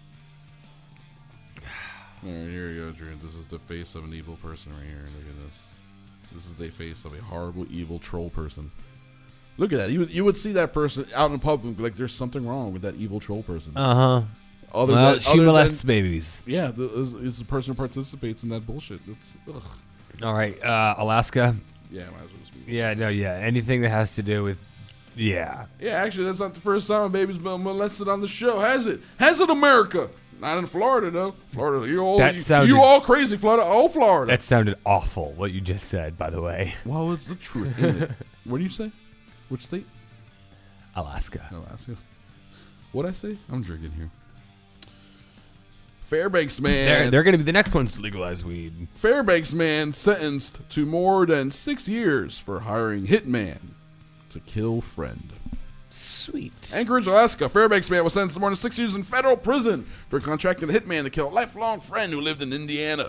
All right, here we go, Drew. This is the face of an evil person right here. Look at this. This is the face of a horrible, evil troll person. Look at that. You would, you would see that person out in public and be like, there's something wrong with that evil troll person. Uh-huh. Other Well, than, she other molests than, babies. yeah, the, is, is the person who participates in that bullshit. It's, ugh. All right, uh, Alaska. Yeah, might as well just be. Yeah, no, yeah. Anything that has to do with, yeah. Yeah, actually, that's not the first time a baby's been molested on the show, has it? Has it, America? Not in Florida, though. Florida, you all, That you, sounded- you all crazy, Florida. Oh, Florida. That sounded awful, what you just said, by the way. Well, it's the truth, isn't it? What do you say? Which state? Alaska. Alaska. What'd I say? I'm drinking here. Fairbanks man. They're, they're going to be the next ones to legalize weed. Fairbanks man sentenced to more than six years for hiring hitman to kill friend. Sweet. Anchorage, Alaska. Fairbanks man was sentenced to more than six years in federal prison for contracting a hitman to kill a lifelong friend who lived in Indiana.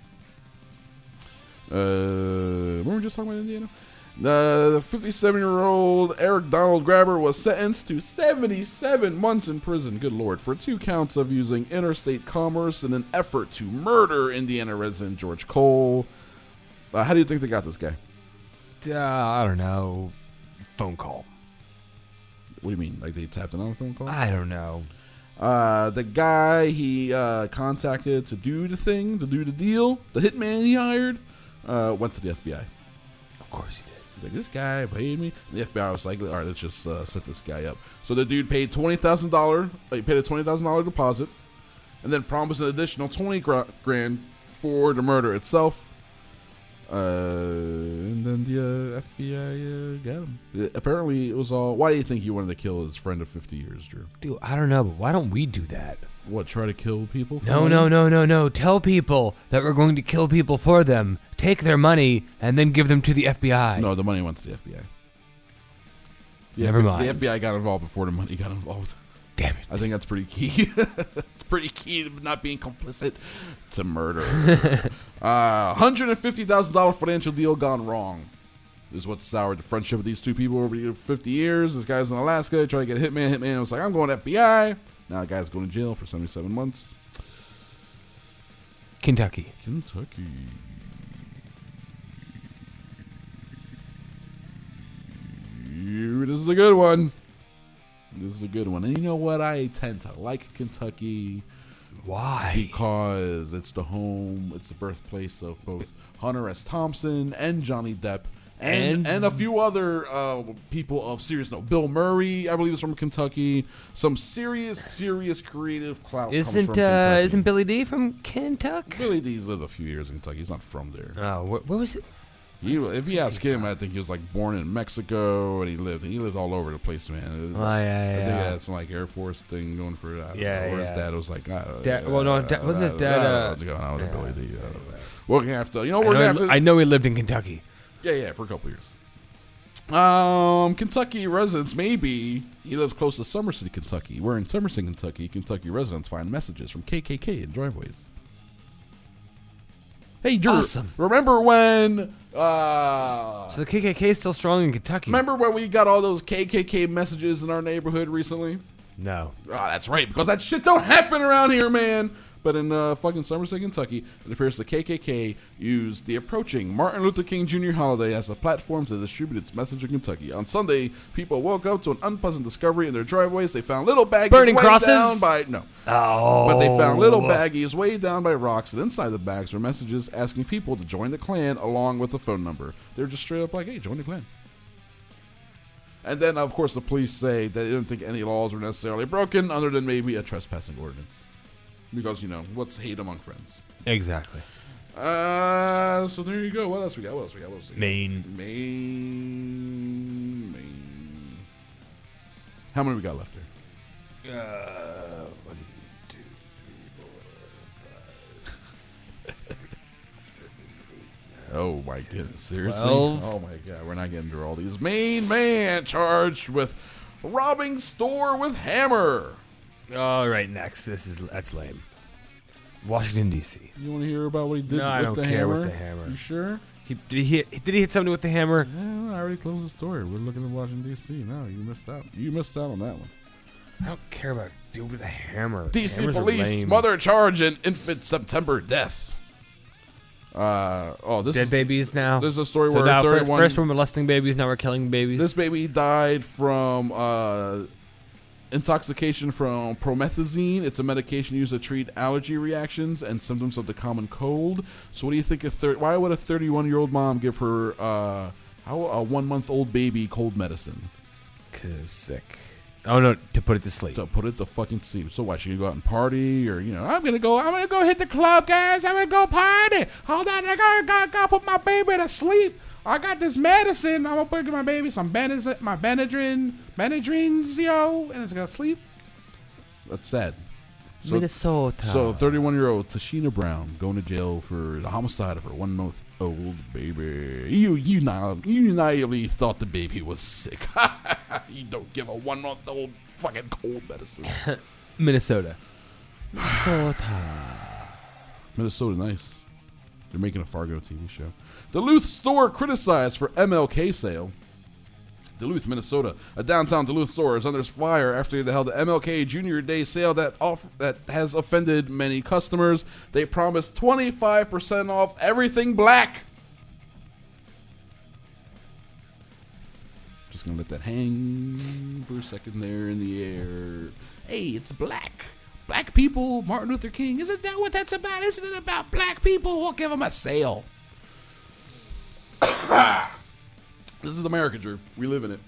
Uh, weren't we just talking about Indiana? The fifty-seven-year-old Eric Donald Grabber was sentenced to seventy-seven months in prison, good lord, for two counts of using interstate commerce in an effort to murder Indiana resident George Cole. Uh, how do you think they got this guy? Uh, I don't know. Phone call. What do you mean? Like they tapped in on a phone call? I don't know. Uh, the guy he uh, contacted to do the thing, to do the deal, the hitman he hired, uh, went to the F B I. Of course he did. He's like, this guy paid me. And the F B I was like, all right, let's just uh, set this guy up. So the dude paid twenty thousand dollars. He paid a twenty thousand dollars deposit, and then promised an additional twenty grand for the murder itself. Uh, and then the uh, F B I uh, got him. Uh, apparently, it was all. Why do you think he wanted to kill his friend of fifty years, Drew? Dude, I don't know, but why don't we do that? What, try to kill people? For No, money? no, no, no, no. Tell people that we're going to kill people for them, take their money, and then give them to the F B I. No, the money went to the F B I. The Never F- mind. The F B I got involved before the money got involved. Damn it. I think that's pretty key. It's pretty key to not being complicit to murder. uh, one hundred fifty thousand dollars financial deal gone wrong is what soured the friendship of these two people over the fifty years. This guy's in Alaska trying to get a hitman. Hitman was like, I'm going to F B I. Now the guy's going to jail for seventy-seven months. Kentucky. Kentucky. This is a good one. This is a good one. And you know what? I tend to like Kentucky Why? because it's the home, it's the birthplace of both Hunter S. Thompson and Johnny Depp. And, And- and a few other uh, people of serious note. Bill Murray, I believe, is from Kentucky. Some serious, serious creative clout comes Isn't from uh, Kentucky. isn't Billy D from Kentucky? Billy D's lived a few years in Kentucky. He's not from there. Oh, where, where was it? He, if you ask him, I think he was like born in Mexico, and he lived. He lived all over the place, man. Oh, yeah, I think yeah. he had some like Air Force thing going for that. Yeah, Or his yeah. dad was like, I, Dad- well, no, dad- wasn't his dad, I don't know uh, what's going on with yeah, Billy D. I don't know. We're gonna have to, you know, I we're know, gonna he, have to. I know he lived in Kentucky. Yeah, yeah, for a couple years. Um, Kentucky residents, maybe he lives close to Summer City, Kentucky. Where in Somerset, Kentucky, Kentucky residents find messages from K K K in driveways. Hey, Drew, Awesome. remember when? Uh, So the K K K is still strong in Kentucky. remember when we got all those K K K messages in our neighborhood recently? No. Ah, that's right, because that shit don't happen around here, man. But in uh, fucking Somerset, Kentucky, it appears the K K K used the approaching Martin Luther King Junior holiday as a platform to distribute its message in Kentucky. On Sunday, people woke up to an unpleasant discovery in their driveways. They found little baggies Burning weighed crosses? down by no, Oh. but they found little baggies weighed down by rocks, and inside the bags were messages asking people to join the Klan along with a phone number. They're just straight up like, "Hey, join the Klan." And then, of course, the police say that they didn't think any laws were necessarily broken, other than maybe a trespassing ordinance. Because, you know, what's hate among friends? Exactly. Uh, so there you go. What else we got? What else we got? What else we got? Maine. Maine. Maine. How many we got left here? Uh, one, two, Oh, my goodness. Seriously? Twelve. Oh, my God. We're not getting through all these. Maine man charged with robbing store with hammer. All right, next. This is that's lame. Washington D C. You want to hear about what he did No, with I don't the care hammer? with the hammer. You sure? He did he hit, did he hit somebody with the hammer? Yeah, I already closed the story. We're looking at Washington, D C now. You missed out. You missed out on that one. I don't care about a dude with a hammer. D C Hammers are police lame. mother charge in infant September death. Uh oh, this Dead is, babies now. this is a story so where now fir- thirty-one first we're molesting babies, now we're killing babies. this baby died from uh, intoxication from promethazine. It's a medication used to treat allergy reactions and symptoms of the common cold. So, what do you think? A thir- why would a thirty-one-year-old mom give her uh, how a one-month-old baby cold medicine? Cause it was sick. Oh no, to put it to sleep. To put it to fucking sleep. So why? She gonna go out and party, or you know, I'm gonna go. I'm gonna go hit the club, guys. I'm gonna go party. Hold on, I gotta, gotta, gotta put my baby to sleep. I got this medicine. I'm gonna put my baby some Benadryl, my Benadryl, Benadryls, yo, and it's gonna sleep. That's sad. So, Minnesota. So, thirty-one-year-old Tashina Brown going to jail for the homicide of her one-month-old baby. You, you, na- you naively thought the baby was sick. You don't give a one-month-old fucking cold medicine. Minnesota. Minnesota. Minnesota, nice. They're making a Fargo T V show. Duluth store criticized for M L K sale. Duluth, Minnesota. A downtown Duluth store is under fire after they held the M L K Junior Day sale that off that has offended many customers. They promised twenty-five percent off everything black. Just gonna let that hang for a second there in the air. Hey, it's black. Black people, Martin Luther King. Isn't that what that's about? Isn't it about black people? We'll give them a sale. This is America, Drew. We live in it.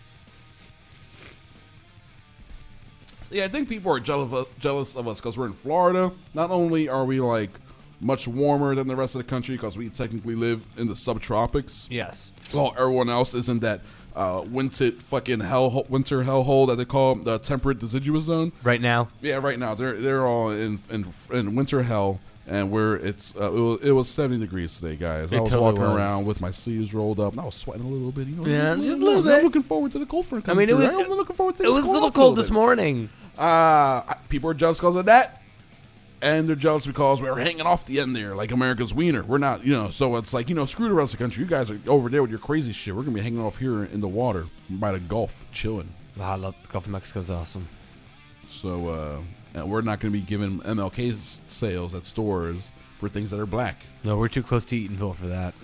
Yeah, I think people are jealous of, jealous of us because we're in Florida. Not only are we like much warmer than the rest of the country because we technically live in the subtropics. Yes. Well, everyone else is in that uh, winter fucking hell winter hellhole that they call the temperate deciduous zone. Right now. Yeah, right now they're they're all in in, in winter hell, and we're it's uh, it, was, it was seventy degrees today, guys. It I was totally walking was. around with my sleeves rolled up, and I was sweating a little bit. You know, Yeah, just, just a little I'm bit. looking forward to the cold front. I coming mean, it was. through. I'm looking forward to It this was a little off cold bit. this morning. Uh, people are jealous because of that, and they're jealous because we're hanging off the end there like America's wiener. We're not, you know. So it's like, you know, screw the rest of the country. You guys are over there with your crazy shit. We're gonna be hanging off here in the water by the Gulf, chilling. Wow, I love the Gulf of Mexico's awesome. So uh, and we're not gonna be giving M L K sales at stores for things that are black. No, we're too close to Eatonville for that.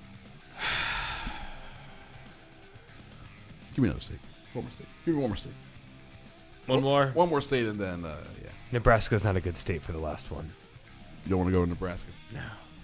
Give me another state. One more state. Give me one more state. One more. One more state, and then uh, yeah. Nebraska's not a good state for the last one. You don't want to go to Nebraska. No.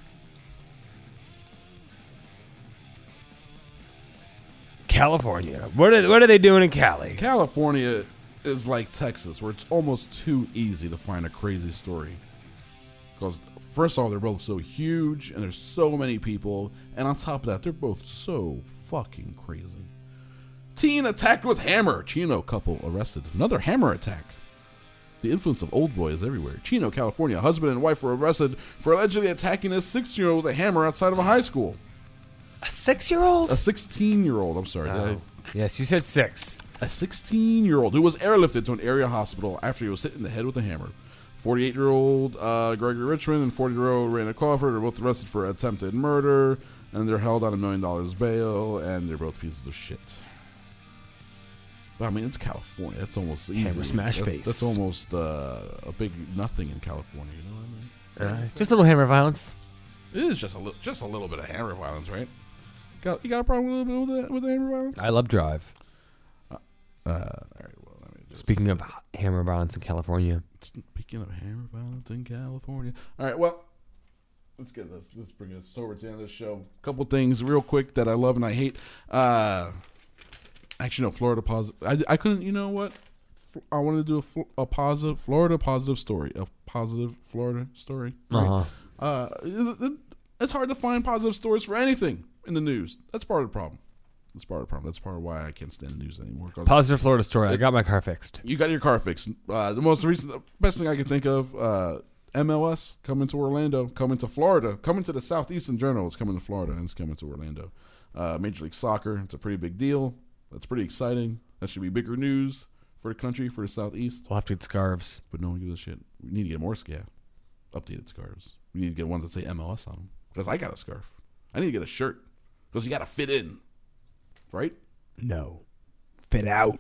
California. What are what are they doing in Cali? California is like Texas, where it's almost too easy to find a crazy story. Because first of all, they're both so huge, and there's so many people, and on top of that, they're both so fucking crazy. Teen attacked with hammer. Chino couple arrested. Another hammer attack. The influence of old boys everywhere. Chino, California. Husband and wife were arrested for allegedly attacking a six-year-old with a hammer outside of a high school. A six-year-old? A sixteen-year-old. I'm sorry. Oh. did Yes, you said six. I- A sixteen-year-old who was airlifted to an area hospital after he was hit in the head with a hammer. forty-eight-year-old uh, Gregory Richmond and forty-year-old Raina Crawford are both arrested for attempted murder, and they're held on a million dollars bail, and they're both pieces of shit. I mean, it's California. That's almost easy. Hammer smash That- face. That's almost uh, a big nothing in California. You know what I mean? Uh, just a little hammer violence. It is just a little, just a little bit of hammer violence, right? Got, you got a problem with a little bit with the, with the hammer violence? I love Drive. Uh, all right. Well, let me just, Speaking of hammer violence in California. speaking of hammer violence in California. All right. Well, let's get this. Let's bring us over to the end of the show. A couple things real quick that I love and I hate. Uh, Actually, no, Florida positive. I, I couldn't, you know what? I wanted to do a, a positive, Florida positive story. A positive Florida story. Right? Uh-huh. Uh, it, it, it's hard to find positive stories for anything in the news. That's part of the problem. That's part of the problem. That's part of why I can't stand the news anymore. Positive Florida story. I got my car fixed. You got your car fixed. Uh, the most recent, the best thing I can think of, uh, M L S coming to Orlando, coming to Florida, coming to the Southeastern Journal. It's coming to Florida, and it's coming to Orlando. Uh, Major League Soccer. It's a pretty big deal. That's pretty exciting. That should be bigger news for the country, for the Southeast. We'll have to get scarves. But no one gives a shit. We need to get more scarf. Updated scarves. We need to get ones that say M L S on them. Because I got a scarf. I need to get a shirt. Because you got to fit in. Right? No. Fit out.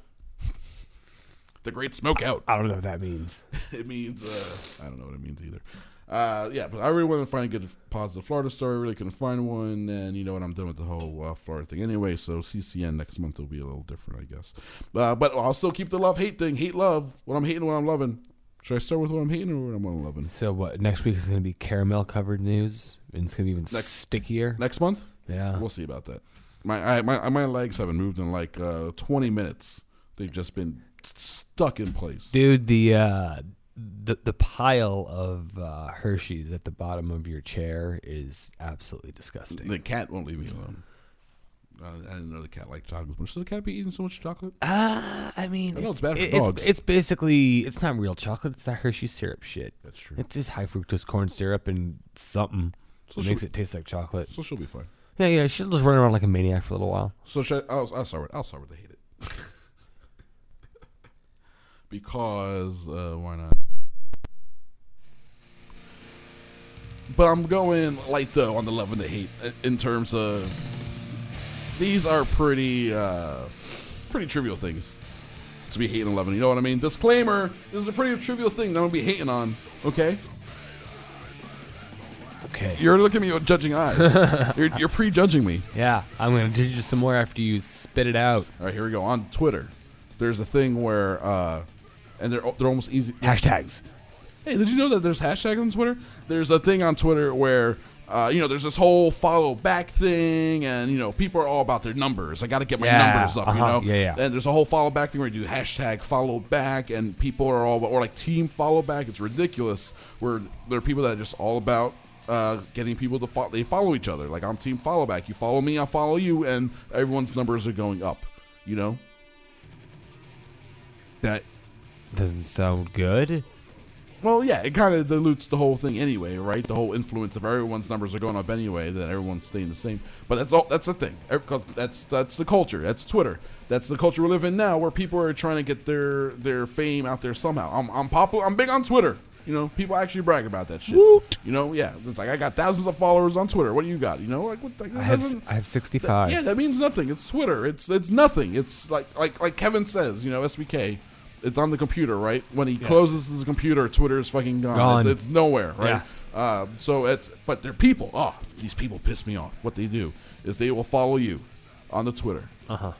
The great smoke out. I don't know what that means. It means, uh, I don't know what it means either. Uh, yeah, but I really wanted to find a good positive Florida story. Really couldn't find one, and you know what? I'm done with the whole uh, Florida thing anyway. So C C N next month will be a little different, I guess. Uh, but I'll still keep the love hate thing. Hate love. What I'm hating, what I'm loving. Should I start with what I'm hating or what I'm loving? So what? Next week is going to be caramel covered news, and it's going to be even Next- stickier. Next month? Yeah. We'll see about that. My I, my my legs haven't moved in like uh, twenty minutes. They've just been stuck in place. Dude, the uh, the the pile of uh, Hershey's at the bottom of your chair is absolutely disgusting. The cat won't leave me alone. Uh, I didn't know the cat liked chocolate much. Should the cat be eating so much chocolate? Uh, I mean, I know it's bad for it- dogs. It's, it's basically, it's not real chocolate. It's that Hershey syrup shit. That's true. It's just high fructose corn syrup and something So that should makes we- it taste like chocolate. So she'll be fine. Yeah, yeah. She'll just run around like a maniac for a little while. So should I, I'll, I'll start with I'll start with the hate it because uh, why not? But I'm going light though on the love and the hate in terms of these are pretty uh, pretty trivial things to be hating and loving. You know what I mean? Disclaimer: this is a pretty trivial thing that I'm gonna be hating on. Okay. Okay. You're looking at me with judging eyes. you're, you're prejudging me. Yeah, I'm going to judge you some more after you spit it out. All right, here we go. On Twitter, there's a thing where, uh, and they're they're almost easy. Hashtags. Hey, did you know that there's hashtags on Twitter? There's a thing on Twitter where Uh, you know, there's this whole follow back thing, and you know, people are all about their numbers. I got to get my Yeah, numbers up, uh-huh, you know. yeah, yeah. And there's a whole follow back thing where you do hashtag follow back, and people are all or like team follow back. It's ridiculous. Where there are people that are just all about uh, getting people to follow. They follow each other. Like I'm team follow back. You follow me, I follow you, and everyone's numbers are going up. You know. That doesn't sound good. Well, yeah, it kind of dilutes the whole thing anyway, right? The whole influence of everyone's numbers are going up anyway, that everyone's staying the same. But that's all. That's the thing. Every- That's that's the culture. That's Twitter. That's the culture we live in now, where people are trying to get their their fame out there somehow. I'm I'm popular. I'm big on Twitter. You know, people actually brag about that shit. Woot. You know, yeah, it's like I got thousands of followers on Twitter. What do you got? You know, like what? Like, I have doesn't- I have sixty-five. yeah, that means nothing. It's Twitter. It's it's nothing. It's like like like Kevin says. You know, S B K. It's on the computer, right? When he Yes. closes his computer, Twitter is fucking gone. Gone. It's, it's nowhere, right? Yeah. Uh, so it's but they're people. Oh, these people piss me off. What they do is they will follow you on the Twitter. Uh-huh.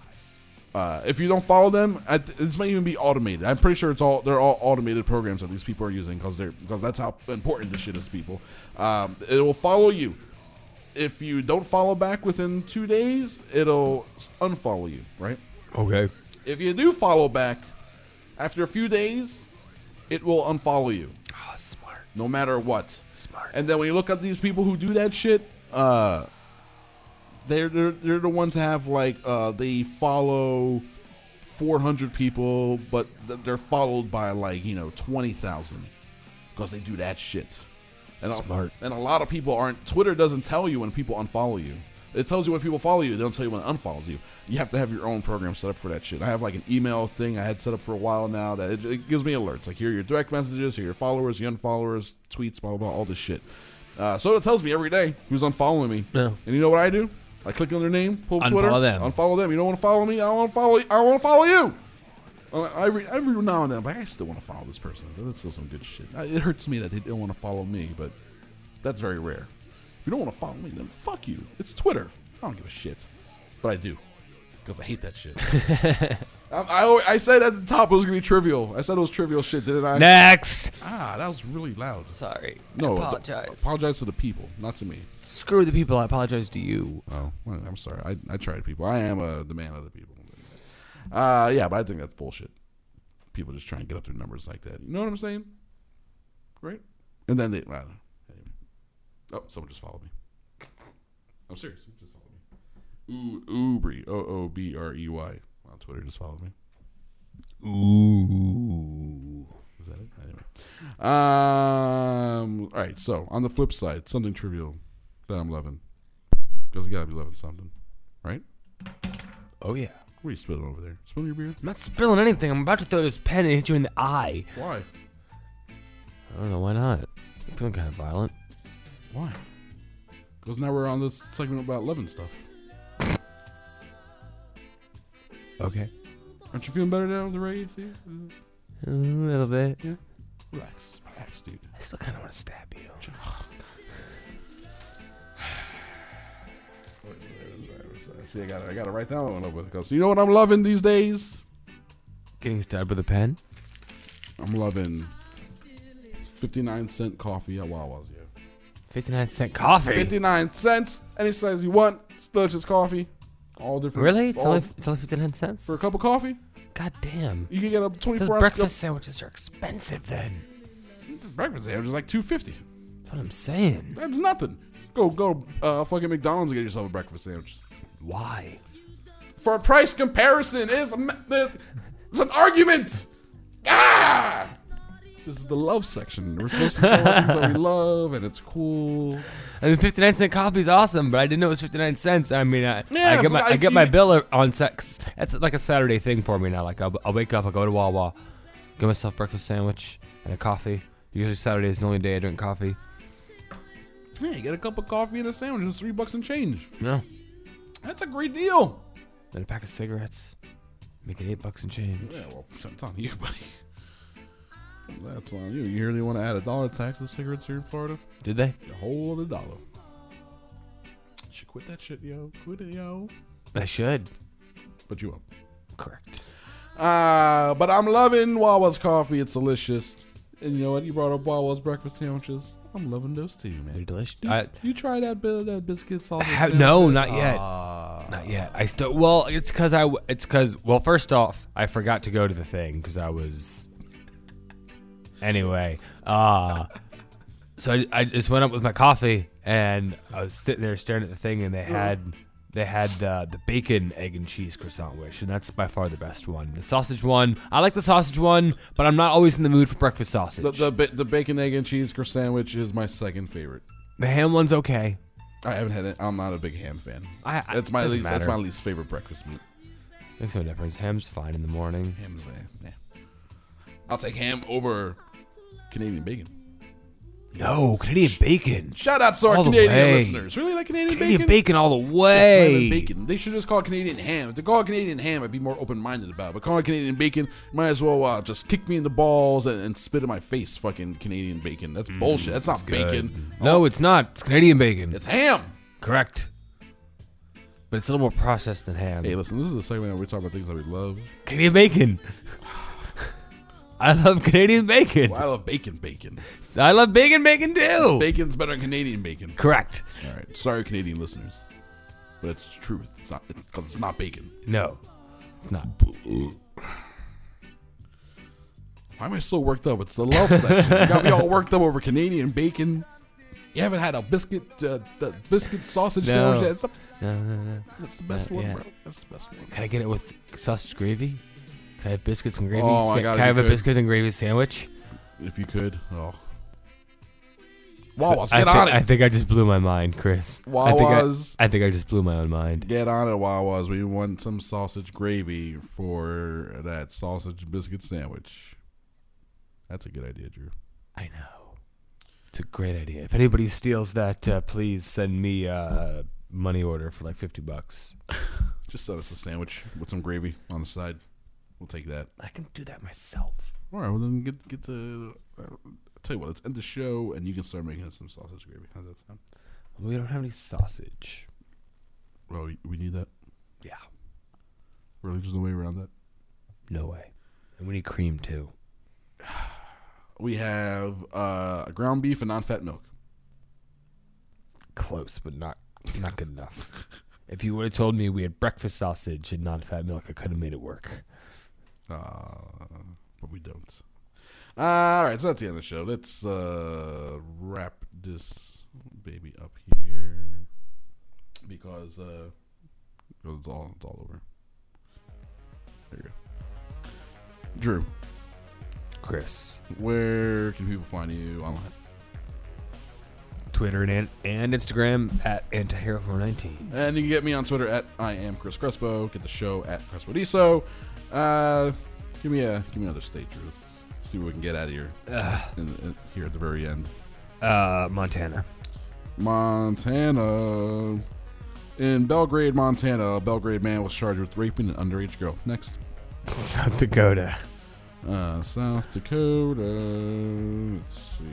Uh, if you don't follow them, I, this might even be automated. I'm pretty sure it's all they're all automated programs that these people are using because they're because that's how important this shit is to people. Um, it will follow you. If you don't follow back within two days, it'll unfollow you, right? Okay. If you do follow back after a few days, it will unfollow you, Oh, smart. no matter what. Smart. And then when you look at these people who do that shit, uh, they're they're, they're the ones that have like uh, they follow four hundred people, but th- they're followed by like you know twenty thousand because they do that shit. And Smart. A, and a lot of people aren't. Twitter doesn't tell you when people unfollow you. It tells you when people follow you. They don't tell you when it unfollows you. You have to have your own program set up for that shit. I have like an email thing I had set up for a while now that it, it gives me alerts. Like here are your direct messages, here are your followers, your unfollowers, tweets, blah, blah, blah, all this shit. Uh, so it tells me every day who's unfollowing me. Yeah. And you know what I do? I click on their name, pull up Unfollow Twitter, them. unfollow them. You don't want to follow me? I want to follow you. I want to follow you. Uh, Every, every now and then, I'm like, I still want to follow this person. That's still some good shit. I- It hurts me that they don't want to follow me, but that's very rare. If you don't want to follow me, then fuck you. It's Twitter. I don't give a shit. But I do. Because I hate that shit. I, I, always- I said at the top it was going to be trivial. I said it was trivial shit, didn't I? Next. Ah, that was really loud. Sorry. No, I th- apologize. apologize to the people, not to me. Screw the people. I apologize to you. Oh, well, I'm sorry. I, I tried people. I am uh, the man of the people. Uh, yeah, but I think that's bullshit. People just try and get up their numbers like that. You know what I'm saying? Right? And then they... I don't know. Anyway. Oh, someone just followed me. I'm serious. Who just followed me? Ooh, Oobry. O O B R E Y. On Twitter just followed me. Ooh. Is that it? Anyway. Um, all right, so on the flip side, something trivial that I'm loving. Because you got to be loving something. Right? Oh, yeah. What are you spilling over there? Spilling your beer? I'm not spilling anything. I'm about to throw this pen and hit you in the eye. Why? I don't know. Why not? I'm feeling kind of violent. Why? Because now we're on this segment about loving stuff. Okay. Aren't you feeling better now with the raise here? A little bit. Yeah? Relax. Relax, dude. I still kind of want to stab you. See, I got I got to write that one up with. Cause you know what I'm loving these days? Getting stabbed with a pen? I'm loving fifty-nine cent coffee at Wawa's. Yeah. fifty-nine cent coffee. fifty-nine cents. Any size you want. It's delicious coffee. All different. Really? It's all- only, it's only fifty-nine cents? for a cup of coffee. God damn. You can get a Those twenty-four ounce breakfast sandwiches are expensive then. cup. Breakfast sandwich is like two fifty. That's what I'm saying. That's nothing. Go go uh, fucking McDonald's and get yourself a breakfast sandwich. Why? For a price comparison, it's, a, ma- it's an argument. Ah! This is the love section. We're supposed to tell things that we love, and it's cool. I mean, fifty-nine cent coffee is awesome, but I didn't know it was fifty-nine cents. I mean, I, Yeah, I get my I- I get my you- bill on sex. That's like a Saturday thing for me now. Like I'll, I'll wake up, I'll go to Wawa, get myself breakfast sandwich and a coffee. Usually Saturday is the only day I drink coffee. Yeah, you get a cup of coffee and a sandwich. It's three bucks and change. No, That's a great deal. then a pack of cigarettes, make it eight bucks and change. Yeah, well, that's on you, buddy. That's on you. You hear they want to add a dollar tax to cigarettes here in Florida? Did they? A whole other dollar. Should quit that shit, yo. Quit it, yo. I should. But you won't. Correct. Uh, but I'm loving Wawa's coffee. It's delicious. And you know what? You brought up Wawa's breakfast sandwiches. I'm loving those too, man. They're delicious. You, I, you try that bi- that biscuit sausage? ha- sandwich no, yet? not yet. Ah. Not yet. I still. Well, it's because I. w- It's because. Well, first off, I forgot to go to the thing because I was. Anyway, uh so I, I just went up with my coffee and I was sitting there staring at the thing, and they had they had the the bacon, egg, and cheese croissant wish, and that's by far the best one. The sausage one, I like the sausage one, but I'm not always in the mood for breakfast sausage. The the, ba- the bacon, egg, and cheese croissant sandwich is my second favorite. The ham one's okay. I haven't had it. I'm not a big ham fan. I, I That's my doesn't least. That's matter. my least favorite breakfast meat. Makes no difference. Ham's fine in the morning. Ham's there. Yeah. I'll take ham over Canadian bacon. No, Canadian bacon. Shout out to our All the Canadian way. listeners. Really like Canadian, Canadian bacon? bacon all the Shit, way. Silent bacon. They should just call it Canadian ham. If they call it Canadian ham, I'd be more open-minded about it. But calling it Canadian bacon, might as well uh, just kick me in the balls and, and spit in my face. Fucking Canadian bacon. That's bullshit. That's not bacon. No, it's not. It's Canadian bacon. It's ham. Correct. But it's a little more processed than ham. Hey, listen. This is a segment where we talk about things that we love. Canadian bacon. I love Canadian bacon. Well, I love bacon. Bacon. I love bacon bacon too. Bacon's better than Canadian bacon. Correct. All right. Sorry, Canadian listeners, but it's truth. It's not. It's because it's not bacon. No. It's not. Why am I so worked up? It's the love section. You got me all worked up over Canadian bacon. You haven't had a biscuit, uh, the biscuit sausage No. sandwich. That's the, No, no, no. that's the best Not one, yet. bro. That's the best one. Can I get it with sausage gravy? Can I have biscuits and gravy? Oh, my Sa- God, Can I if have you a could. biscuit and gravy sandwich? If you could, oh. Wawa's, I get think, on it. I think I just blew my mind, Chris. I think I, Wawa's. I think I just blew my own mind. Get on it, Wawa's. We want some sausage gravy for that sausage biscuit sandwich. That's a good idea, Drew. I know. It's a great idea. If anybody steals that, uh, please send me a money order for like fifty bucks. Just send us a sandwich with some gravy on the side. We'll take that. I can do that myself. All right, well then get get to. Uh, I'll tell you what, let's end the show and you can start making us some sausage gravy. How's that sound? We don't have any sausage. Well, we- we need that. Yeah. Really, there's no way around that. No way. And we need cream too. We have uh, ground beef and non-fat milk. Close, but not not good enough. If you would have told me we had breakfast sausage and non-fat milk, I could have made it work. Uh, but we don't. Uh, all right, so that's the end of the show. Let's uh, wrap this baby up here because uh, it's all it's all over. There you go, Drew. Chris. Where can people find you online? Twitter and and Instagram at antihero four nineteen. And you can get me on Twitter at I am Chris Crespo. Get the show at Crespodiso. Uh, give me a give me another state, Drew. Let's, let's see what we can get out of here Uh, in, in, here at the very end. uh, Montana. Montana. In Belgrade, Montana, a Belgrade man was charged with raping an underage girl. Next. South Dakota. Uh, South Dakota. Let's see.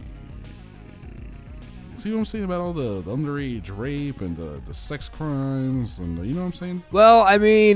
See what I'm saying about all the, the underage rape and the, the sex crimes and the, you know what I'm saying? Well, I mean,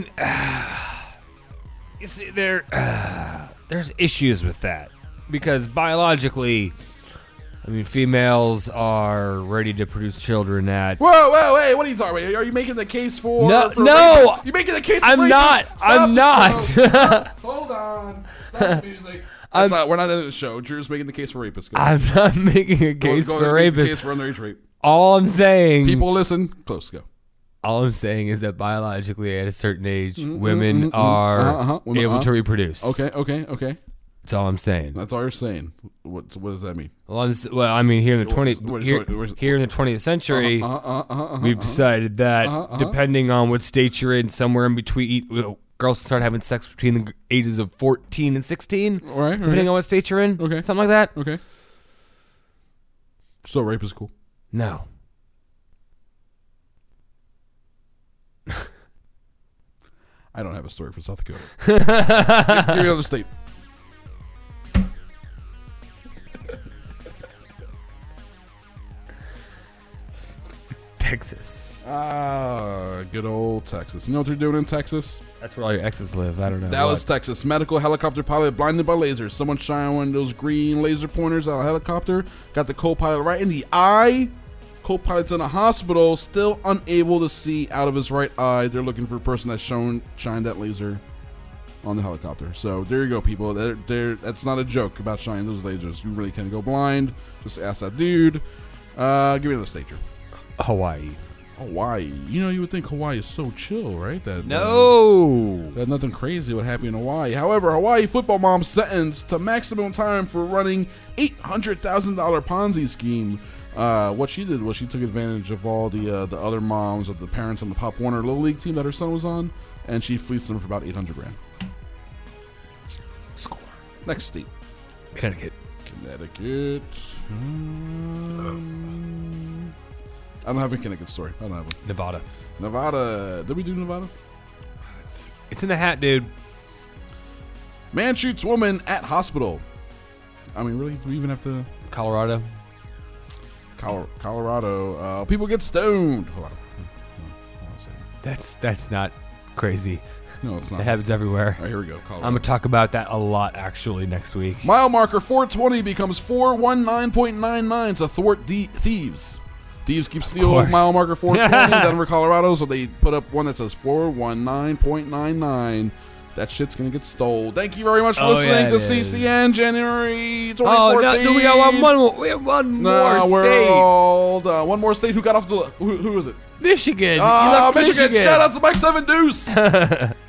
you see, there, there's issues with that because biologically, I mean, females are ready to produce children at. Whoa, whoa, hey, what are you talking about? Are you making the case for? No, for no! rapists? You making the case for I'm rapists? not, Stop I'm the not. show. Hold on. Stop the music. That's I'm- not, we're not in the show. Drew's making the case for rapists. Go I'm not making a Go- case go for ahead and make the rapists. case for underage rape. All I'm saying, People listen. Close. Go. all I'm saying is that biologically, at a certain age, Mm, women mm, mm, are uh-huh, uh-huh. Women able are. to reproduce. Okay, okay, okay. That's all I'm saying. That's all you're saying. What, so what does that mean? Well, I'm, s- well, I mean, here in the twentieth, Wait, here, sorry, where's- here in the twentieth century, Uh-huh, uh-huh, uh-huh, uh-huh, we've uh-huh. decided that Uh-huh, uh-huh. depending on what state you're in, somewhere in between, you know, girls start having sex between the ages of fourteen and sixteen, All right, all depending right. on what state you're in. Okay. Something like that. Okay. So rape is cool. No. I don't have a story for South Dakota. give, give me another state. Texas. Ah, good old Texas. You know what they're doing in Texas? That's where all your exes live. I don't know. Dallas, what. Texas. Medical helicopter pilot blinded by lasers. Someone shining one of those green laser pointers out of a helicopter. Got the co-pilot right in the eye. Co-pilot's in a hospital, still unable to see out of his right eye. They're looking for a person that shown shined that laser on the helicopter. So there you go, people. They're, they're, that's not a joke about shining those lasers. You really can go blind. Just ask that dude. Uh, give me another state, Drew. Hawaii. Hawaii. You know, you would think Hawaii is so chill, right? That No. That nothing crazy would happen in Hawaii. However, Hawaii football mom sentenced to maximum time for running eight hundred thousand dollars Ponzi scheme. Uh, what she did was she took advantage of all the uh, the other moms of the parents on the Pop Warner Little League team that her son was on, and she fleeced them for about eight hundred grand. Score. Next state. Connecticut. Connecticut. Um, I don't have a Connecticut story. I don't have one. Nevada. Nevada. Did we do Nevada? It's, it's in the hat, dude. Man shoots woman at hospital. I mean, really? Do we even have to? Colorado. Col- Colorado. Uh, people get stoned. Hold on. Hold on a second. That's that's not crazy. No, it's not. It happens everywhere. All right, here we go. Colorado. I'm gonna talk about that a lot actually next week. Mile marker four twenty becomes four one nine point nine nine to thwart de- thieves. Thieves keep stealing course. mile marker four twenty in Denver, Colorado, so they put up one that says four one nine point nine nine. That shit's going to get stole. Thank you very much for Oh, listening yeah, to it C C N January twenty Oh fourteen. no, no, we got one, one more. We have one Nah, more we're state. all done. One more state. Who got off the... Who, who was it? Michigan. You Ah, left Michigan. Shout out to Mike Seven Deuce.